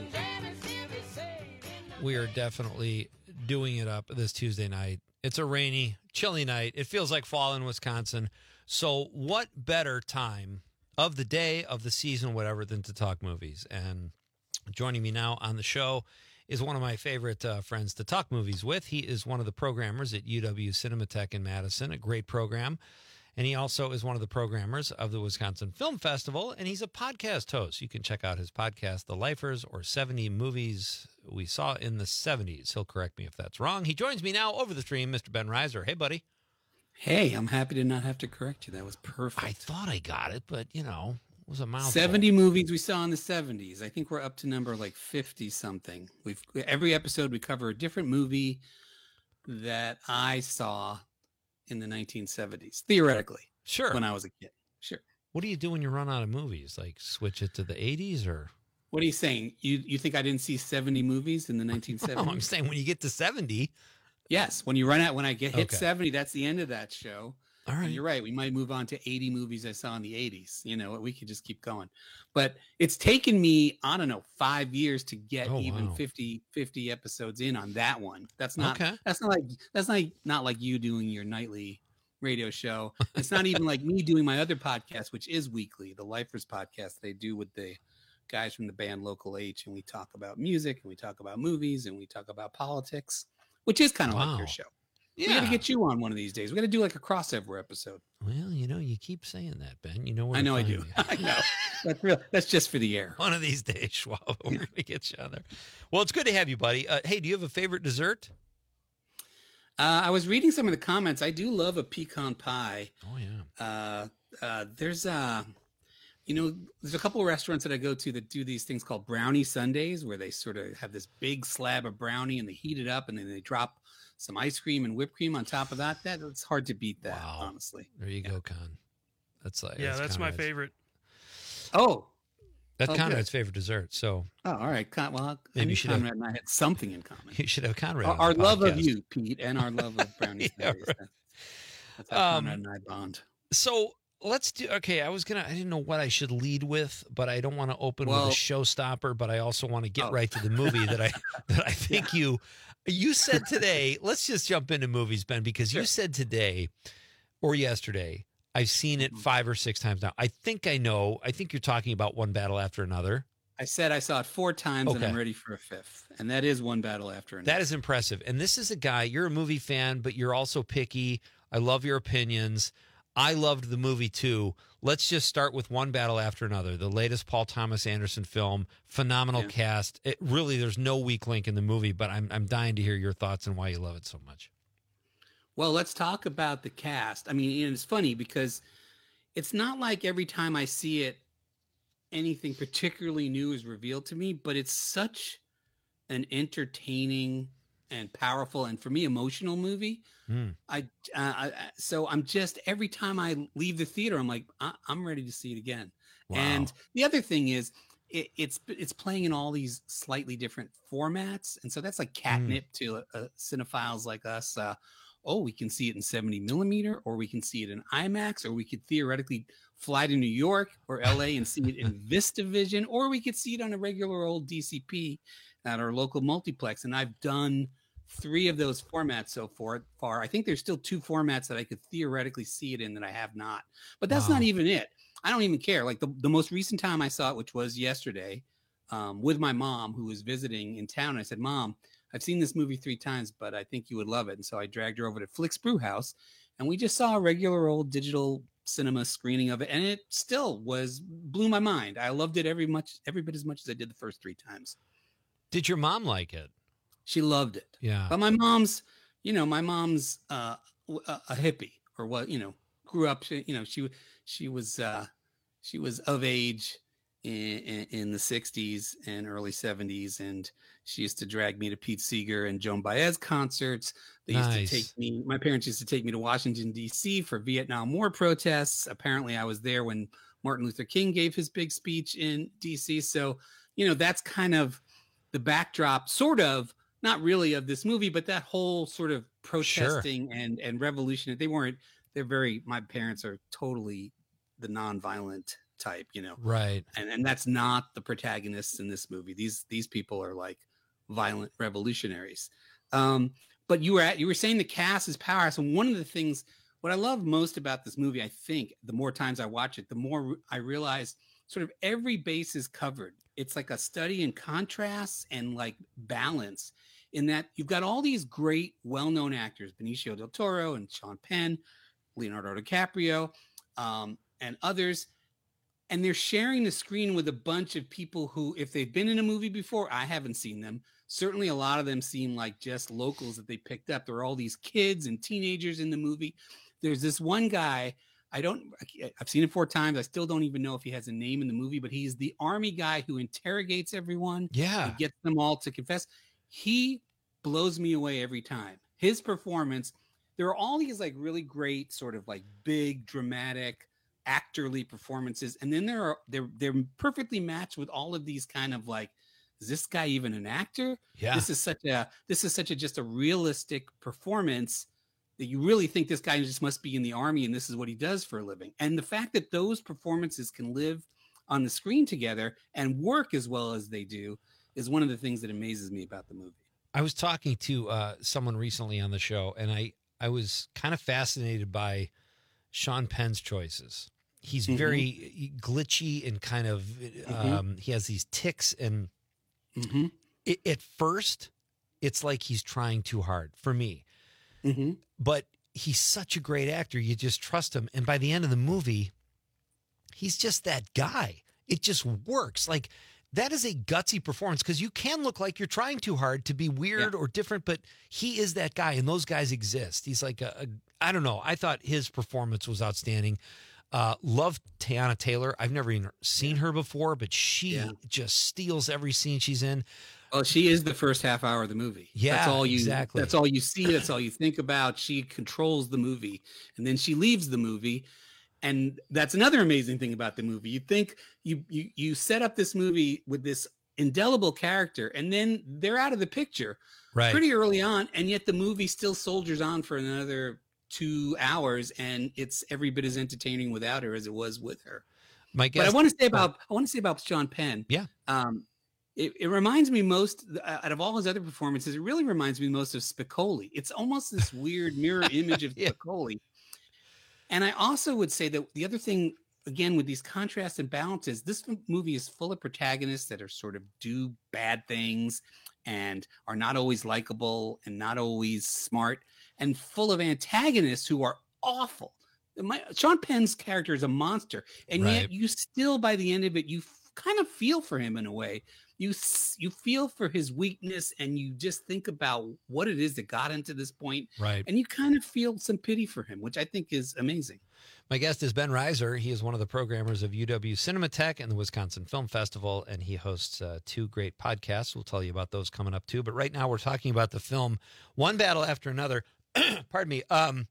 We are definitely doing it up this Tuesday night. It's a rainy, chilly night. It feels like fall in Wisconsin. So what better time of the day, of the season, whatever, than to talk movies? And joining me now on the show is one of my favorite uh, friends to talk movies with. He is one of the programmers at U W Cinematheque in Madison, a great program. And he also is one of the programmers of the Wisconsin Film Festival, and he's a podcast host. You can check out his podcast, The Lifers, or seventy Movies We Saw in the seventies. He'll correct me if that's wrong. He joins me now over the stream, Mister Ben Reiser. Hey, buddy. Hey, I'm happy to not have to correct you. That was perfect. I thought I got it, but, you know, it was a mouthful. seventy movies we saw in the seventies. I think we're up to number like fifty-something. We've every episode we cover a different movie that I saw in the nineteen seventies, theoretically. Sure. When I was a kid. Sure. What do you do when you run out of movies? Like switch it to the eighties or? What are you saying? You you think I didn't see seventy movies in the nineteen seventies? No, I'm saying when you get to seventy. Yes. When you run out, when I get hit Okay. seventy, that's the end of that show. All right. And you're right. We might move on to eighty movies I saw in the eighties. You know, we could just keep going. But it's taken me, I don't know, five years to get Oh, even wow. fifty, fifty episodes in on that one. That's not Okay. that's not like that's not not like you doing your nightly radio show. It's not even like me doing my other podcast, which is weekly, the Lifers podcast they do with the guys from the band Local H, and we talk about music and we talk about movies and we talk about politics, which is kind of like your Wow. show. We got to Yeah. get you on one of these days. We got to do like a crossover episode. Well, you know, you keep saying that, Ben. You know where I to know I find do. me. I know. That's real. That's just for the air. One of these days, Schwab, we're going to get you on there. Well, it's good to have you, buddy. Uh, hey, do you have a favorite dessert? Uh, I was reading some of the comments. I do love a pecan pie. Oh, yeah. Uh, uh, there's uh, you know, there's a couple of restaurants that I go to that do these things called brownie sundaes, where they sort of have this big slab of brownie and they heat it up and then they drop some ice cream and whipped cream on top of that. That it's hard to beat that, Wow. honestly. There you go, Con. That's like Yeah, that's my Conrad's- favorite. Oh, That's Oh, Conrad's good. favorite dessert. So oh, all right. Con- well, I Maybe you knew should have- Conrad and I had something in common. you should have Conrad. Our, on our the love of podcast. you, Pete, and our love of brownie Yeah, sundaes. right. That's, that's how Um, Conrad and I bond. So let's do. Okay, I was gonna. I didn't know what I should lead with, but I don't want to open Well- with a showstopper. But I also want to get Oh. right to the movie that I that I think you you said today. Let's just jump into movies, Ben, because you said today or yesterday. I've seen Mm-hmm. it five or six times now. I think I know. I think you're talking about One Battle After Another. I said I saw it four times and Okay. I'm ready for a fifth. And that is One Battle After Another. That is impressive. And this is a guy, you're a movie fan, but you're also picky. I love your opinions. I loved the movie too. Let's just start with One Battle After Another, the latest Paul Thomas Anderson film. Phenomenal Yeah. cast. It really, there's no weak link in the movie, but I'm I'm dying to hear your thoughts and why you love it so much. Well, let's talk about the cast. I mean, and it's funny because it's not like every time I see it, anything particularly new is revealed to me, but it's such an entertaining and powerful and for me emotional movie. Mm. I, uh, I so I'm just every time I leave the theater, I'm like I, I'm ready to see it again. Wow. And the other thing is, it, it's it's playing in all these slightly different formats, and so that's like catnip to uh, cinephiles like us. Uh, oh, we can see it in seventy millimeter, or we can see it in IMAX, or we could theoretically fly to New York or L A and see it in VistaVision, or we could see it on a regular old D C P at our local multiplex. And I've done three of those formats so far. far. I think there's still two formats that I could theoretically see it in that I have not. But that's Wow. not even it. I don't even care. Like the, the most recent time I saw it, which was yesterday, um, with my mom who was visiting in town. I said, Mom, I've seen this movie three times, but I think you would love it. And so I dragged her over to Flicks Brew House, and we just saw a regular old digital cinema screening of it, and it still was blew my mind. I loved it every much every bit as much as I did the first three times. Did your mom like it? She loved it. Yeah. But my mom's, you know, my mom's uh, a, a hippie, or what, you know, grew up, you know, she she was uh, she was of age in, in, in the sixties and early seventies, and she used to drag me to Pete Seeger and Joan Baez concerts. They used Nice. to take me, my parents used to take me to Washington, D C for Vietnam War protests. Apparently I was there when Martin Luther King gave his big speech in D C. So, you know, that's kind of the backdrop, sort of, not really of this movie, but that whole sort of protesting sure. and, and revolution. They weren't, they're very, my parents are totally the nonviolent type, you know? Right. And and that's not the protagonists in this movie. These, these people are like violent revolutionaries. Um, but you were at, you were saying the cast is powerhouse. And one of the things, what I love most about this movie, I think the more times I watch it, the more I realize sort of every base is covered. It's like a study in contrasts and like balance, in that you've got all these great, well-known actors, Benicio del Toro and Sean Penn, Leonardo DiCaprio, um, and others. And they're sharing the screen with a bunch of people who, if they've been in a movie before, I haven't seen them. Certainly a lot of them seem like just locals that they picked up. There are all these kids and teenagers in the movie. There's this one guy, I don't, I've seen it four times. I still don't even know if he has a name in the movie, but he's the army guy who interrogates everyone. Yeah. And gets them all to confess. He blows me away every time. His performance, there are all these like really great sort of like big dramatic actorly performances, and then there are they're they're perfectly matched with all of these kind of like, is this guy even an actor? Yeah. This is such a this is such a just a realistic performance that you really think this guy just must be in the army and this is what he does for a living. And the fact that those performances can live on the screen together and work as well as they do is one of the things that amazes me about the movie. I was talking to uh, someone recently on the show, and I, I was kind of fascinated by Sean Penn's choices. He's Mhm. very glitchy and kind of, Mhm. um, he has these tics, and Mhm. it, at first, it's like he's trying too hard for me. Mhm. But he's such a great actor. You just trust him. And by the end of the movie, he's just that guy. It just works. Like, that is a gutsy performance, because you can look like you're trying too hard to be weird Yeah. or different, but he is that guy, and those guys exist. He's like a, a I don't know. I thought his performance was outstanding. Uh, love Teyana Taylor. I've never even seen her before, but she Yeah. just steals every scene she's in. Well, she is the first half hour of the movie. Yeah, that's all you. exactly. That's all you see. That's all you think about. She controls the movie, and then she leaves the movie, and that's another amazing thing about the movie. You think you you you set up this movie with this indelible character, and then they're out of the picture Right. pretty early on, and yet the movie still soldiers on for another two hours, and it's every bit as entertaining without her as it was with her. My But I guess, want to say about I want to say about Sean Penn. Yeah. Um, it, it reminds me most uh, out of all his other performances. It really reminds me most of Spicoli. It's almost this weird mirror image of Yeah. Spicoli. And I also would say that the other thing, again, with these contrasts and balances, this m- movie is full of protagonists that are sort of do bad things and are not always likable and not always smart, and full of antagonists who are awful. My, Sean Penn's character is a monster, and Right. yet you still, by the end of it, you f- kind of feel for him in a way. You s- you feel for his weakness, and you just think about what it is that got him to this point, Right. and you kind of feel some pity for him, which I think is amazing. My guest is Ben Reiser. He is one of the programmers of U W Cinematheque and the Wisconsin Film Festival, and he hosts uh, two great podcasts. We'll tell you about those coming up too. But right now, we're talking about the film One Battle After Another. Pardon me. Um,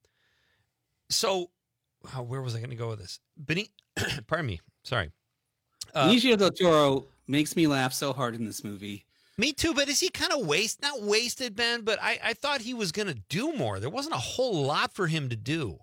so, uh, where was I going to go with this? Beni- Pardon me. Sorry. Uh, Benicio del Toro makes me laugh so hard in this movie. Me too, but is he kind of waste? Not wasted, Ben, but I, I thought he was going to do more. There wasn't a whole lot for him to do.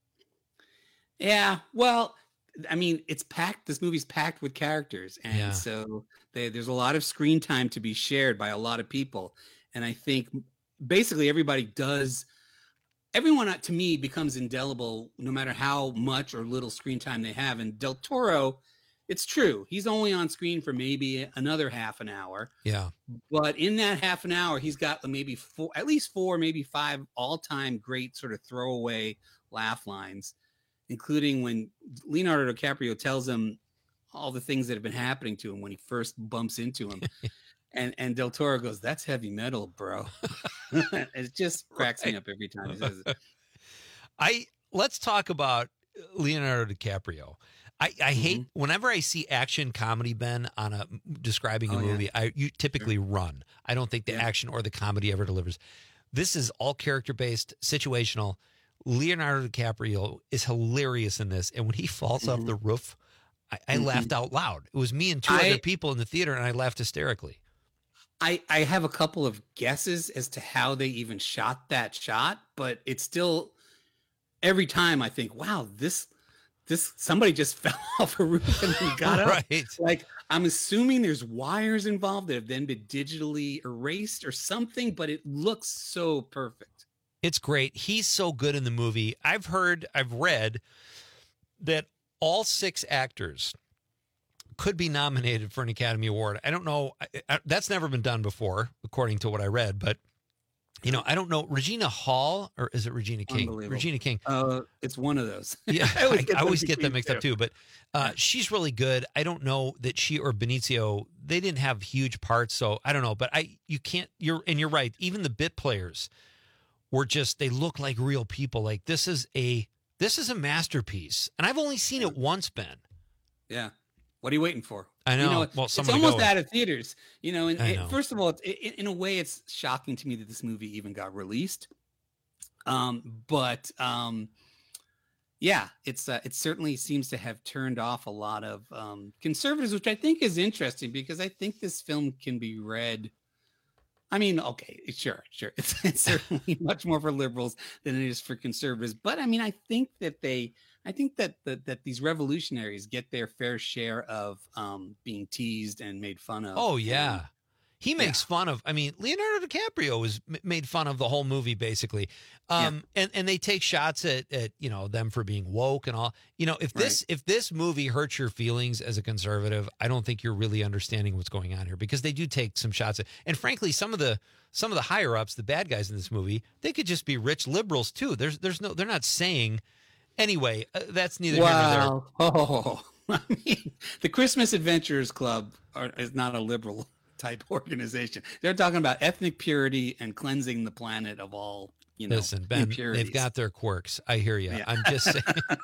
Yeah, well, I mean, it's packed. This movie's packed with characters, and Yeah. so they, there's a lot of screen time to be shared by a lot of people. And I think basically everybody does. Everyone, uh, to me, becomes indelible no matter how much or little screen time they have. And Del Toro, it's true, he's only on screen for maybe another half an hour. Yeah. But in that half an hour, he's got maybe four, at least four, maybe five all-time great sort of throwaway laugh lines, including when Leonardo DiCaprio tells him all the things that have been happening to him when he first bumps into him. and and Del Toro goes, "That's heavy metal, bro." It just cracks me up every time he says it. I let's talk about Leonardo DiCaprio. I, I mm-hmm. hate whenever I see action comedy, Ben, on a describing a oh, movie. Yeah. I you typically sure. run. I don't think the yeah. action or the comedy ever delivers. This is all character based, situational. Leonardo DiCaprio is hilarious in this, and when he falls mm-hmm. off the roof, I, I mm-hmm. laughed out loud. It was me and two I, other people in the theater, and I laughed hysterically. I I have a couple of guesses as to how they even shot that shot, but it's still every time I think, wow, this. This somebody just fell off a roof and then got up. Right. Like, I'm assuming there's wires involved that have then been digitally erased or something, but it looks so perfect. It's great. He's so good in the movie. I've heard, I've read that all six actors could be nominated for an Academy Award. I don't know. I, I, that's never been done before, according to what I read, but you know, I don't know. Regina Hall, or is it Regina King? Regina King. Uh, it's one of those. Yeah, I always get, I always get them mixed too. up too. But uh, she's really good. I don't know that she or Benicio, they didn't have huge parts, so I don't know. But I, you can't. You're and you're right. Even the bit players were just. They look like real people. Like this is a this is a masterpiece, and I've only seen it once, Ben. Yeah. What are you waiting for? I know. You know well, it's almost out of theaters. You know, and know. It, first of all, it, it, in a way, it's shocking to me that this movie even got released. Um, but um, yeah, it's uh, it certainly seems to have turned off a lot of um, conservatives, which I think is interesting because I think this film can be read. I mean, okay, sure, sure, it's, it's certainly much more for liberals than it is for conservatives. But I mean, I think that they. I think that, that that these revolutionaries get their fair share of um, being teased and made fun of. Oh, yeah. And, he makes yeah. fun of, I mean, Leonardo DiCaprio was made fun of the whole movie, basically. Um, yeah. and, and they take shots at, at, you know, them for being woke and all. You know, if this right. if this movie hurts your feelings as a conservative, I don't think you're really understanding what's going on here because they do take some shots at, and frankly, some of the some of the higher ups, the bad guys in this movie, they could just be rich liberals too. There's there's no, they're not saying. Anyway, uh, that's neither wow. here nor there. Oh, I mean, the Christmas Adventurers Club are, is not a liberal type organization. They're talking about ethnic purity and cleansing the planet of all, you know, Listen, Ben, impurities. They've got their quirks. I hear you. Yeah. I'm just saying.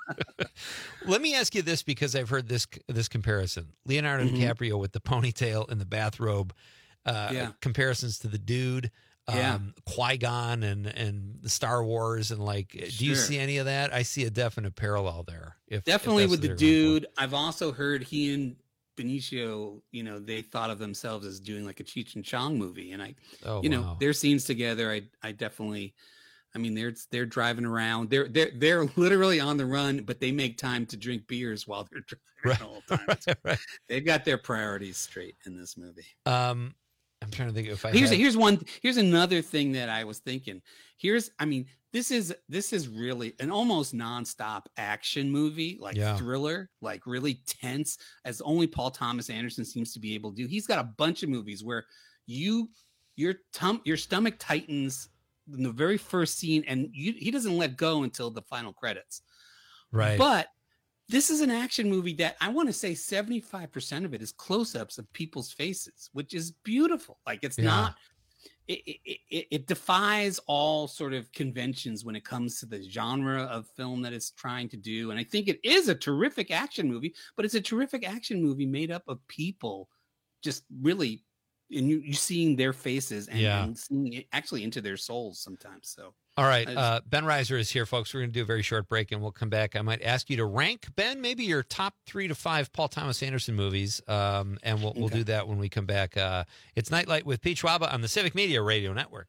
Let me ask you this because I've heard this this comparison. Leonardo mm-hmm. DiCaprio with the ponytail and the bathrobe, uh, yeah. comparisons to the dude. Yeah. Um, Qui-Gon and, and the Star Wars and like, sure. do you see any of that? I see a definite parallel there. If Definitely if with the dude. I've also heard he and Benicio, you know, they thought of themselves as doing like a Cheech and Chong movie. And I, oh, you know, wow. their scenes together, I, I definitely, I mean, they're, they're driving around. They're, they're, they're literally on the run, but they make time to drink beers while they're driving right. the whole time. right, right. They've got their priorities straight in this movie. Um, I'm trying to think if I here's had... here's one here's another thing that I was thinking. Here's I mean this is this is really an almost nonstop action movie, like yeah. thriller, like really tense, as only Paul Thomas Anderson seems to be able to do. He's got a bunch of movies where you your tum your stomach tightens in the very first scene, and you, he doesn't let go until the final credits. Right, but. This is an action movie that I want to say seventy-five percent of it is close-ups of people's faces, which is beautiful. Like it's yeah. not, it, it, it, it defies all sort of conventions when it comes to the genre of film that it's trying to do. And I think it is a terrific action movie, but it's a terrific action movie made up of people just really, and you, you seeing their faces and, yeah. and seeing it actually into their souls sometimes. So. All right. Uh, Ben Reiser is here, folks. We're going to do a very short break, and we'll come back. I might ask you to rank, Ben, maybe your top three to five Paul Thomas Anderson movies, um, and we'll, we'll okay. do that when we come back. Uh, it's Nightlight with Pete Schwaba on the Civic Media Radio Network.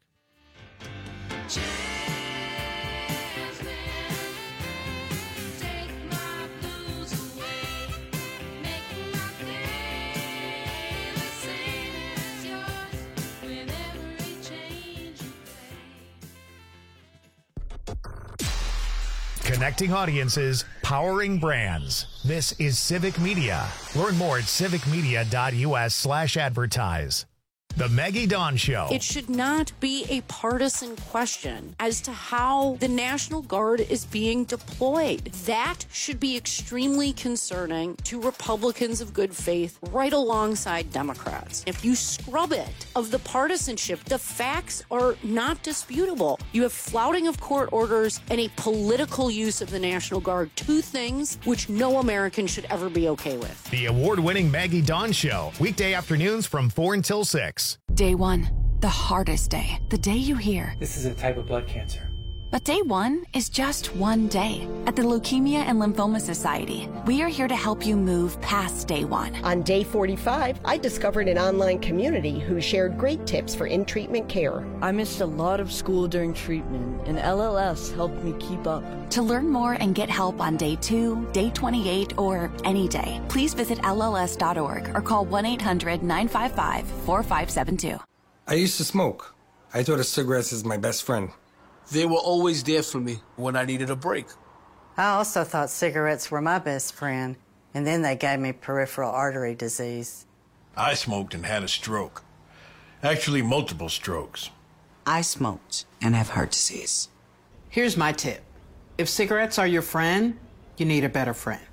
Connecting audiences, powering brands. This is Civic Media. Learn more at civicmedia.us slash advertise. The Maggie Dawn Show. It should not be a partisan question as to how the National Guard is being deployed. That should be extremely concerning to Republicans of good faith right alongside Democrats. If you scrub it of the partisanship, the facts are not disputable. You have flouting of court orders and a political use of the National Guard, two things which no American should ever be okay with. The award-winning Maggie Dawn Show, weekday afternoons from four until six. Day one, the hardest day, the day you hear. This is a type of blood cancer. But day one is just one day. At the Leukemia and Lymphoma Society, we are here to help you move past day one. On day forty-five, I discovered an online community who shared great tips for in-treatment care. I missed a lot of school during treatment, and L L S helped me keep up. To learn more and get help on day two, day twenty-eight, or any day, please visit L L S dot org or call one eight hundred nine five five four five seven two. I used to smoke. I thought a cigarette is my best friend. They were always there for me when I needed a break. I also thought cigarettes were my best friend, and then they gave me peripheral artery disease. I smoked and had a stroke. Actually, multiple strokes. I smoked and have heart disease. Here's my tip. If cigarettes are your friend, you need a better friend.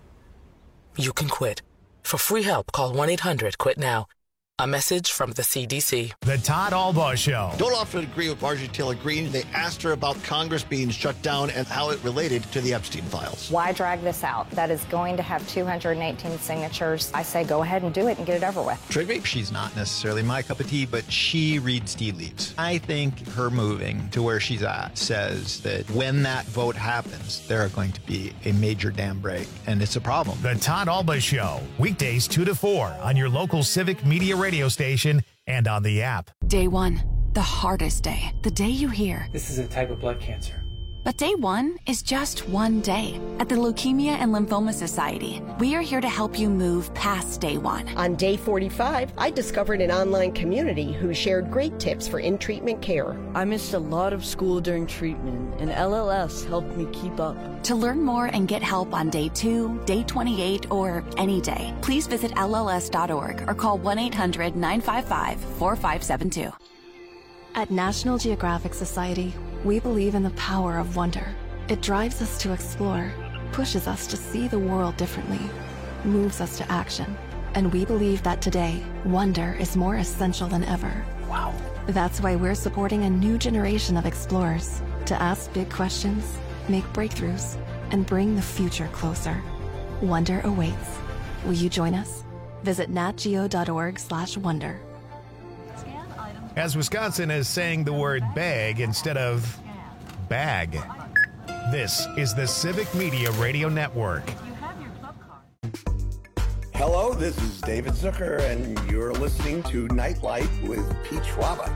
You can quit. For free help, call one eight hundred quit now. A message from the C D C. The Todd Albaugh Show. Don't often agree with Marjorie Taylor Greene. They asked her about Congress being shut down and how it related to the Epstein files. Why drag this out? That is going to have two hundred eighteen signatures. I say go ahead and do it and get it over with. Trigby? She's not necessarily my cup of tea, but she reads tea leaves. I think her moving to where she's at says that when that vote happens, there are going to be a major dam break, and it's a problem. The Todd Albaugh Show, weekdays two to four on your local Civic Media radio station and on the app. Day one, the hardest day, the day you hear. This is a type of blood cancer. But day one is just one day. At the Leukemia and Lymphoma Society, we are here to help you move past day one. On day forty-five, I discovered an online community who shared great tips for in-treatment care. I missed a lot of school during treatment, and L L S helped me keep up. To learn more and get help on day two, day twenty-eight, or any day, please visit L L S dot org or call one eight hundred nine five five four five seven two. At National Geographic Society, we believe in the power of wonder. It drives us to explore, pushes us to see the world differently, moves us to action. And we believe that today, wonder is more essential than ever. Wow. That's why we're supporting a new generation of explorers to ask big questions, make breakthroughs, and bring the future closer. Wonder awaits. Will you join us? Visit natgeo dot org slash wonder. As Wisconsin is saying the word bag instead of bag. This is the Civic Media Radio Network. Hello, this is David Zucker, and you're listening to Nightlight with Pete Schwaba.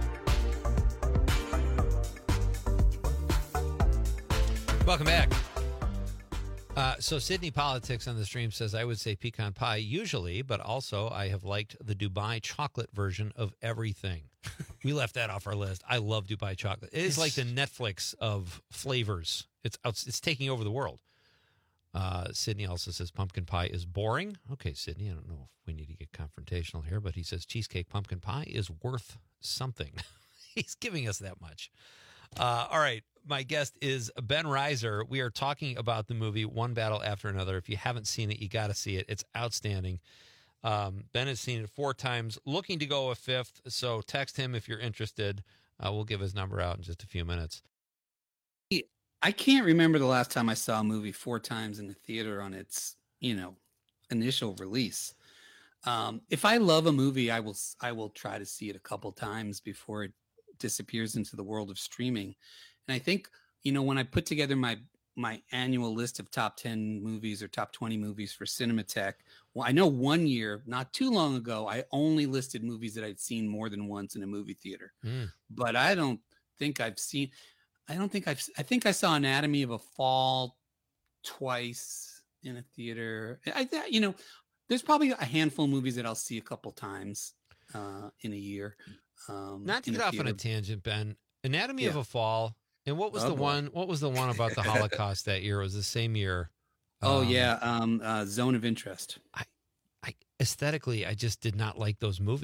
Welcome back. Uh, so Sydney Politics on the stream says, I would say pecan pie usually, but also I have liked the Dubai chocolate version of everything. We left that off our list. I love Dubai chocolate. It is like the Netflix of flavors. It's it's taking over the world. Uh, Sydney also says pumpkin pie is boring. Okay, Sydney, I don't know if we need to get confrontational here, but he says cheesecake pumpkin pie is worth something. He's giving us that much. Uh, all right. My guest is Ben Reiser. We are talking about the movie One Battle After Another. If you haven't seen it, you got to see it. It's outstanding. Um, Ben has seen it four times, looking to go a fifth. So text him if you're interested. Uh, we'll give his number out in just a few minutes. I can't remember the last time I saw a movie four times in the theater on its, you know, initial release. Um, if I love a movie, I will I will try to see it a couple times before it disappears into the world of streaming. And I think, you know, when I put together my my annual list of top ten movies or top twenty movies for Cinematheque, well, I know one year, not too long ago, I only listed movies that I'd seen more than once in a movie theater. Mm. But I don't think I've seen, I don't think I've, I think I saw Anatomy of a Fall twice in a theater. I, you know, there's probably a handful of movies that I'll see a couple times uh, in a year. Um, Not to get off on a tangent, Ben. Anatomy Yeah. of a Fall, and what was Oh, the boy. one? What was the one about the Holocaust that year? It was the same year. Oh Um, yeah, um, uh, Zone of Interest. I, I aesthetically, I just did not like those movies.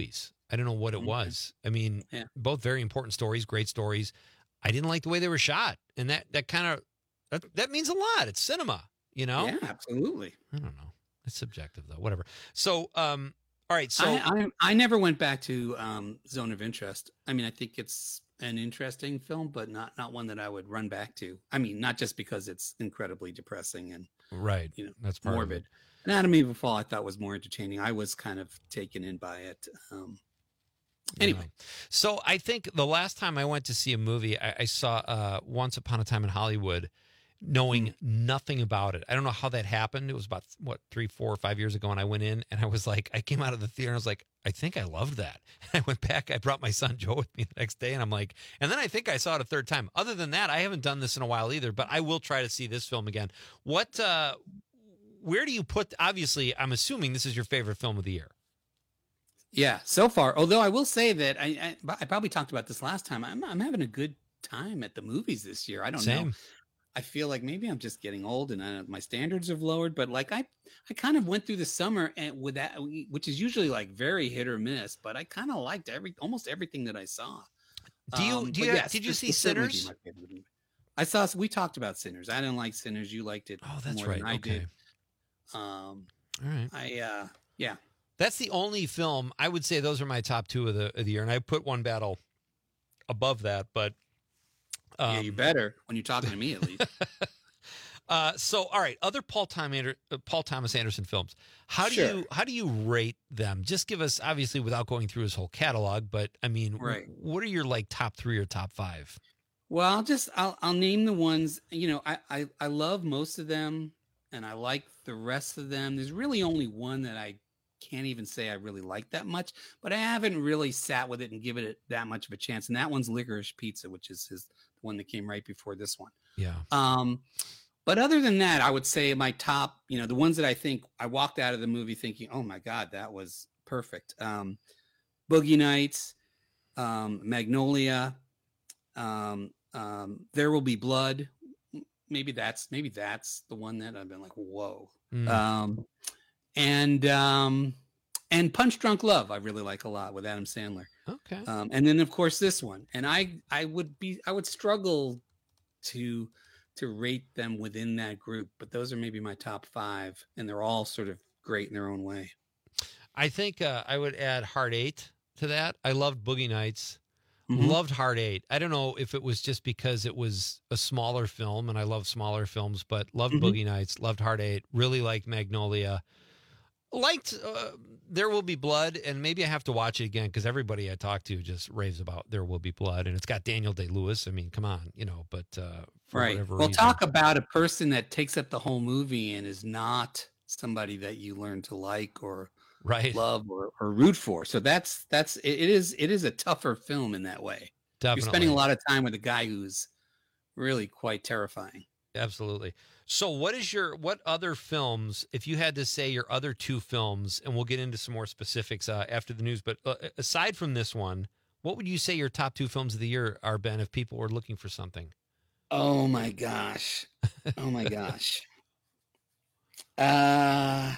I don't know what it was. I mean, Yeah. both very important stories, great stories. I didn't like the way they were shot, and that that kind of that, that means a lot. It's cinema, you know. Yeah, absolutely. I don't know. It's subjective though. Whatever. So, um, all right. So I, I I never went back to um, Zone of Interest. I mean, I think it's an interesting film, but not not one that I would run back to. I mean, not just because it's incredibly depressing and right, you know, that's part morbid. of it. Anatomy of a Fall, I thought was more entertaining. I was kind of taken in by it. Um, anyway, Yeah. So I think the last time I went to see a movie, I, I saw uh, Once Upon a Time in Hollywood, knowing nothing about it. I don't know how that happened. It was about, what, three, four, or five years ago, and I went in, and I was like, I came out of the theater, and I was like, I think I loved that. And I went back, I brought my son Joe with me the next day, and I'm like, and then I think I saw it a third time. Other than that, I haven't done this in a while either, but I will try to see this film again. What, uh, where do you put, obviously, I'm assuming this is your favorite film of the year. yeah, so far. Although I will say that I I, I probably talked about this last time. I'm I'm having a good time at the movies this year. I don't know. Same. I feel like maybe I'm just getting old and I, my standards have lowered, but like I, I kind of went through the summer and with that, which is usually like very hit or miss, but I kind of liked every, almost everything that I saw. Do you, Um, do but you, yes, did you this see will certainly be Sinners? my favorite movie. I saw, we talked about Sinners. I didn't like Sinners. You liked it. Oh, that's more right. Than I Okay. did. Um, All right. I, uh, yeah. That's the only film I would say those are my top two of the of the year, and I put One Battle above that. But um, yeah, you better when you're talking to me at least. uh, so, all right, other Paul Thomas Ander- uh, Paul Thomas Anderson films. How do Sure. you how do you rate them? Just give us, obviously, without going through his whole catalog. But I mean, Right. what are your like top three or top five? Well, I'll just I'll I'll name the ones. You know, I, I I love most of them, and I like the rest of them. There's really only one that I can't even say I really like that much, but I haven't really sat with it and given it that much of a chance. And that one's Licorice Pizza, which is his the one that came right before this one. Yeah. Um, but other than that, I would say my top, you know, the ones that I think I walked out of the movie thinking, oh my God, that was perfect. Um, Boogie Nights, um, Magnolia, um, um, There Will Be Blood. Maybe that's, maybe that's the one that I've been like, whoa. Mm. Um, and, um, and Punch Drunk Love, I really like a lot with Adam Sandler. Okay. Um, and then of course this one, and I, I would be, I would struggle to, to rate them within that group, but those are maybe my top five, and they're all sort of great in their own way. I think uh, I would add Heart Eight to that. I loved Boogie Nights. Mhm. Loved Heart Eight. I don't know if it was just because it was a smaller film, and I love smaller films, but loved Mhm. Boogie Nights. Loved Heart Eight. Really liked Magnolia. Liked uh, There Will Be Blood, and maybe I have to watch it again because everybody I talk to just raves about There Will Be Blood, and it's got Daniel Day-Lewis. I mean, come on, you know. But uh, for Right. whatever Well, reason, talk about a person that takes up the whole movie and is not somebody that you learn to like or right, love or, or root for. So that's that's it, it is it is a tougher film in that way. Definitely. You're spending a lot of time with a guy who's really quite terrifying. Absolutely. So what is your, what other films, if you had to say your other two films, and we'll get into some more specifics uh, after the news, but uh, aside from this one, what would you say your top two films of the year are, Ben, if people were looking for something? Oh my gosh. Oh my gosh. Uh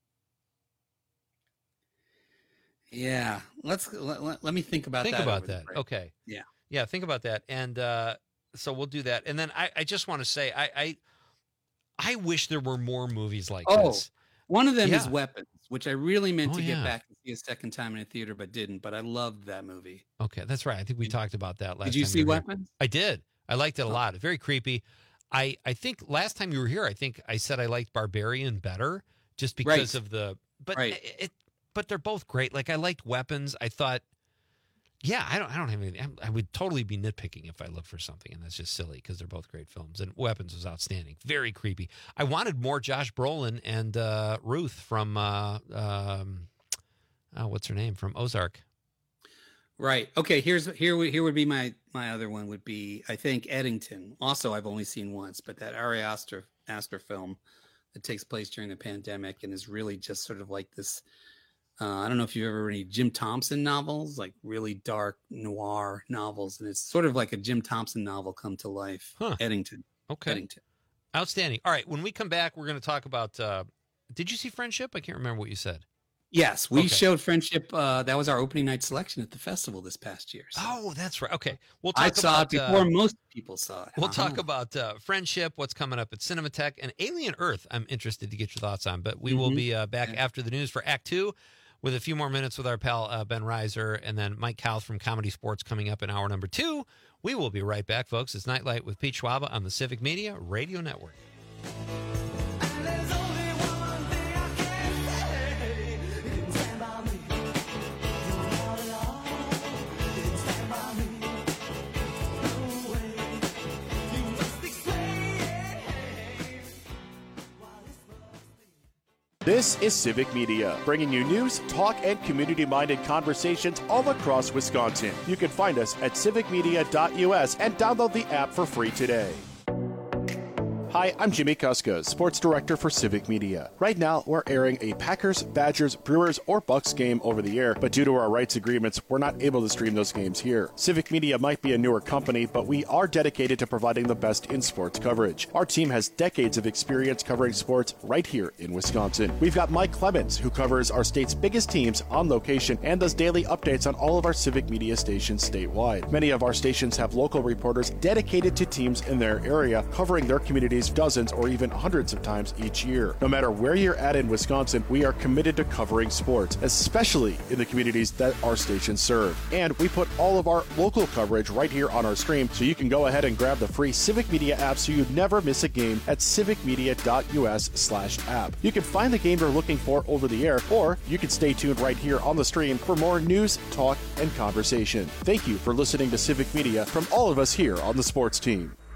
yeah. Let's let, let, let me think about Think that. about over the that. break. Okay. Yeah. Yeah, think about that. And uh, so we'll do that. And then I, I just want to say, I, I I wish there were more movies like Oh, this. one of them is Yeah. Weapons, which I really meant Oh, to yeah. get back and see a second time in a theater, but didn't. But I loved that movie. Okay, that's right. I think we talked about that last time. Did you see were here. Weapons? I did. I liked it a Oh. lot. Very creepy. I, I think last time you were here, I think I said I liked Barbarian better just because Right. of the, but Right. it, it, but they're both great. Like I liked Weapons. I thought, yeah, I don't, I don't have anything. I'm- I would totally be nitpicking if I looked for something, and that's just silly because they're both great films. And Weapons was outstanding. Very creepy. I wanted more Josh Brolin and uh, Ruth from, uh, um, oh, what's her name from Ozark. Right. Okay. Here's here would here would be my my other one would be I think Eddington. Also, I've only seen once, but that Ari Aster Aster film that takes place during the pandemic and is really just sort of like this. Uh, I don't know if you've ever read any Jim Thompson novels, like really dark noir novels, and it's sort of like a Jim Thompson novel come to life. Huh. Eddington. Okay. Eddington. Outstanding. All right. When we come back, we're going to talk about. Uh, did you see Friendship? I can't remember what you said. Yes, we Okay. showed Friendship. Uh, that was our opening night selection at the festival this past year. So. Oh, that's right. Okay. We'll talk I saw about, it before uh, most people saw it. We'll Uh-huh. talk about uh, Friendship, what's coming up at Cinematheque, and Alien Earth. I'm interested to get your thoughts on, but we will Mhm. be uh, back Yeah. after the news for Act Two with a few more minutes with our pal uh, Ben Reiser, and then Mike Kouth from Comedy Sports coming up in hour number two. We will be right back, folks. It's Nightlight with Pete Schwaba on the Civic Media Radio Network. This is Civic Media, bringing you news, talk, and community-minded conversations all across Wisconsin. You can find us at civic media dot U S and download the app for free today. Hi, I'm Jimmy Kuska, Sports Director for Civic Media. Right now, we're airing a Packers, Badgers, Brewers, or Bucks game over the air, but due to our rights agreements, we're not able to stream those games here. Civic Media might be a newer company, but we are dedicated to providing the best in sports coverage. Our team has decades of experience covering sports right here in Wisconsin. We've got Mike Clemens, who covers our state's biggest teams on location and does daily updates on all of our Civic Media stations statewide. Many of our stations have local reporters dedicated to teams in their area, covering their communities dozens or even hundreds of times each year. No matter where you're at in Wisconsin, we are committed to covering sports, especially in the communities that our stations serve. And we put all of our local coverage right here on our stream, so you can go ahead and grab the free Civic Media app so you never miss a game at civic media dot U S slash app. You can find the game you're looking for over the air, or you can stay tuned right here on the stream for more news, talk, and conversation. Thank you for listening to Civic Media from all of us here on the sports team.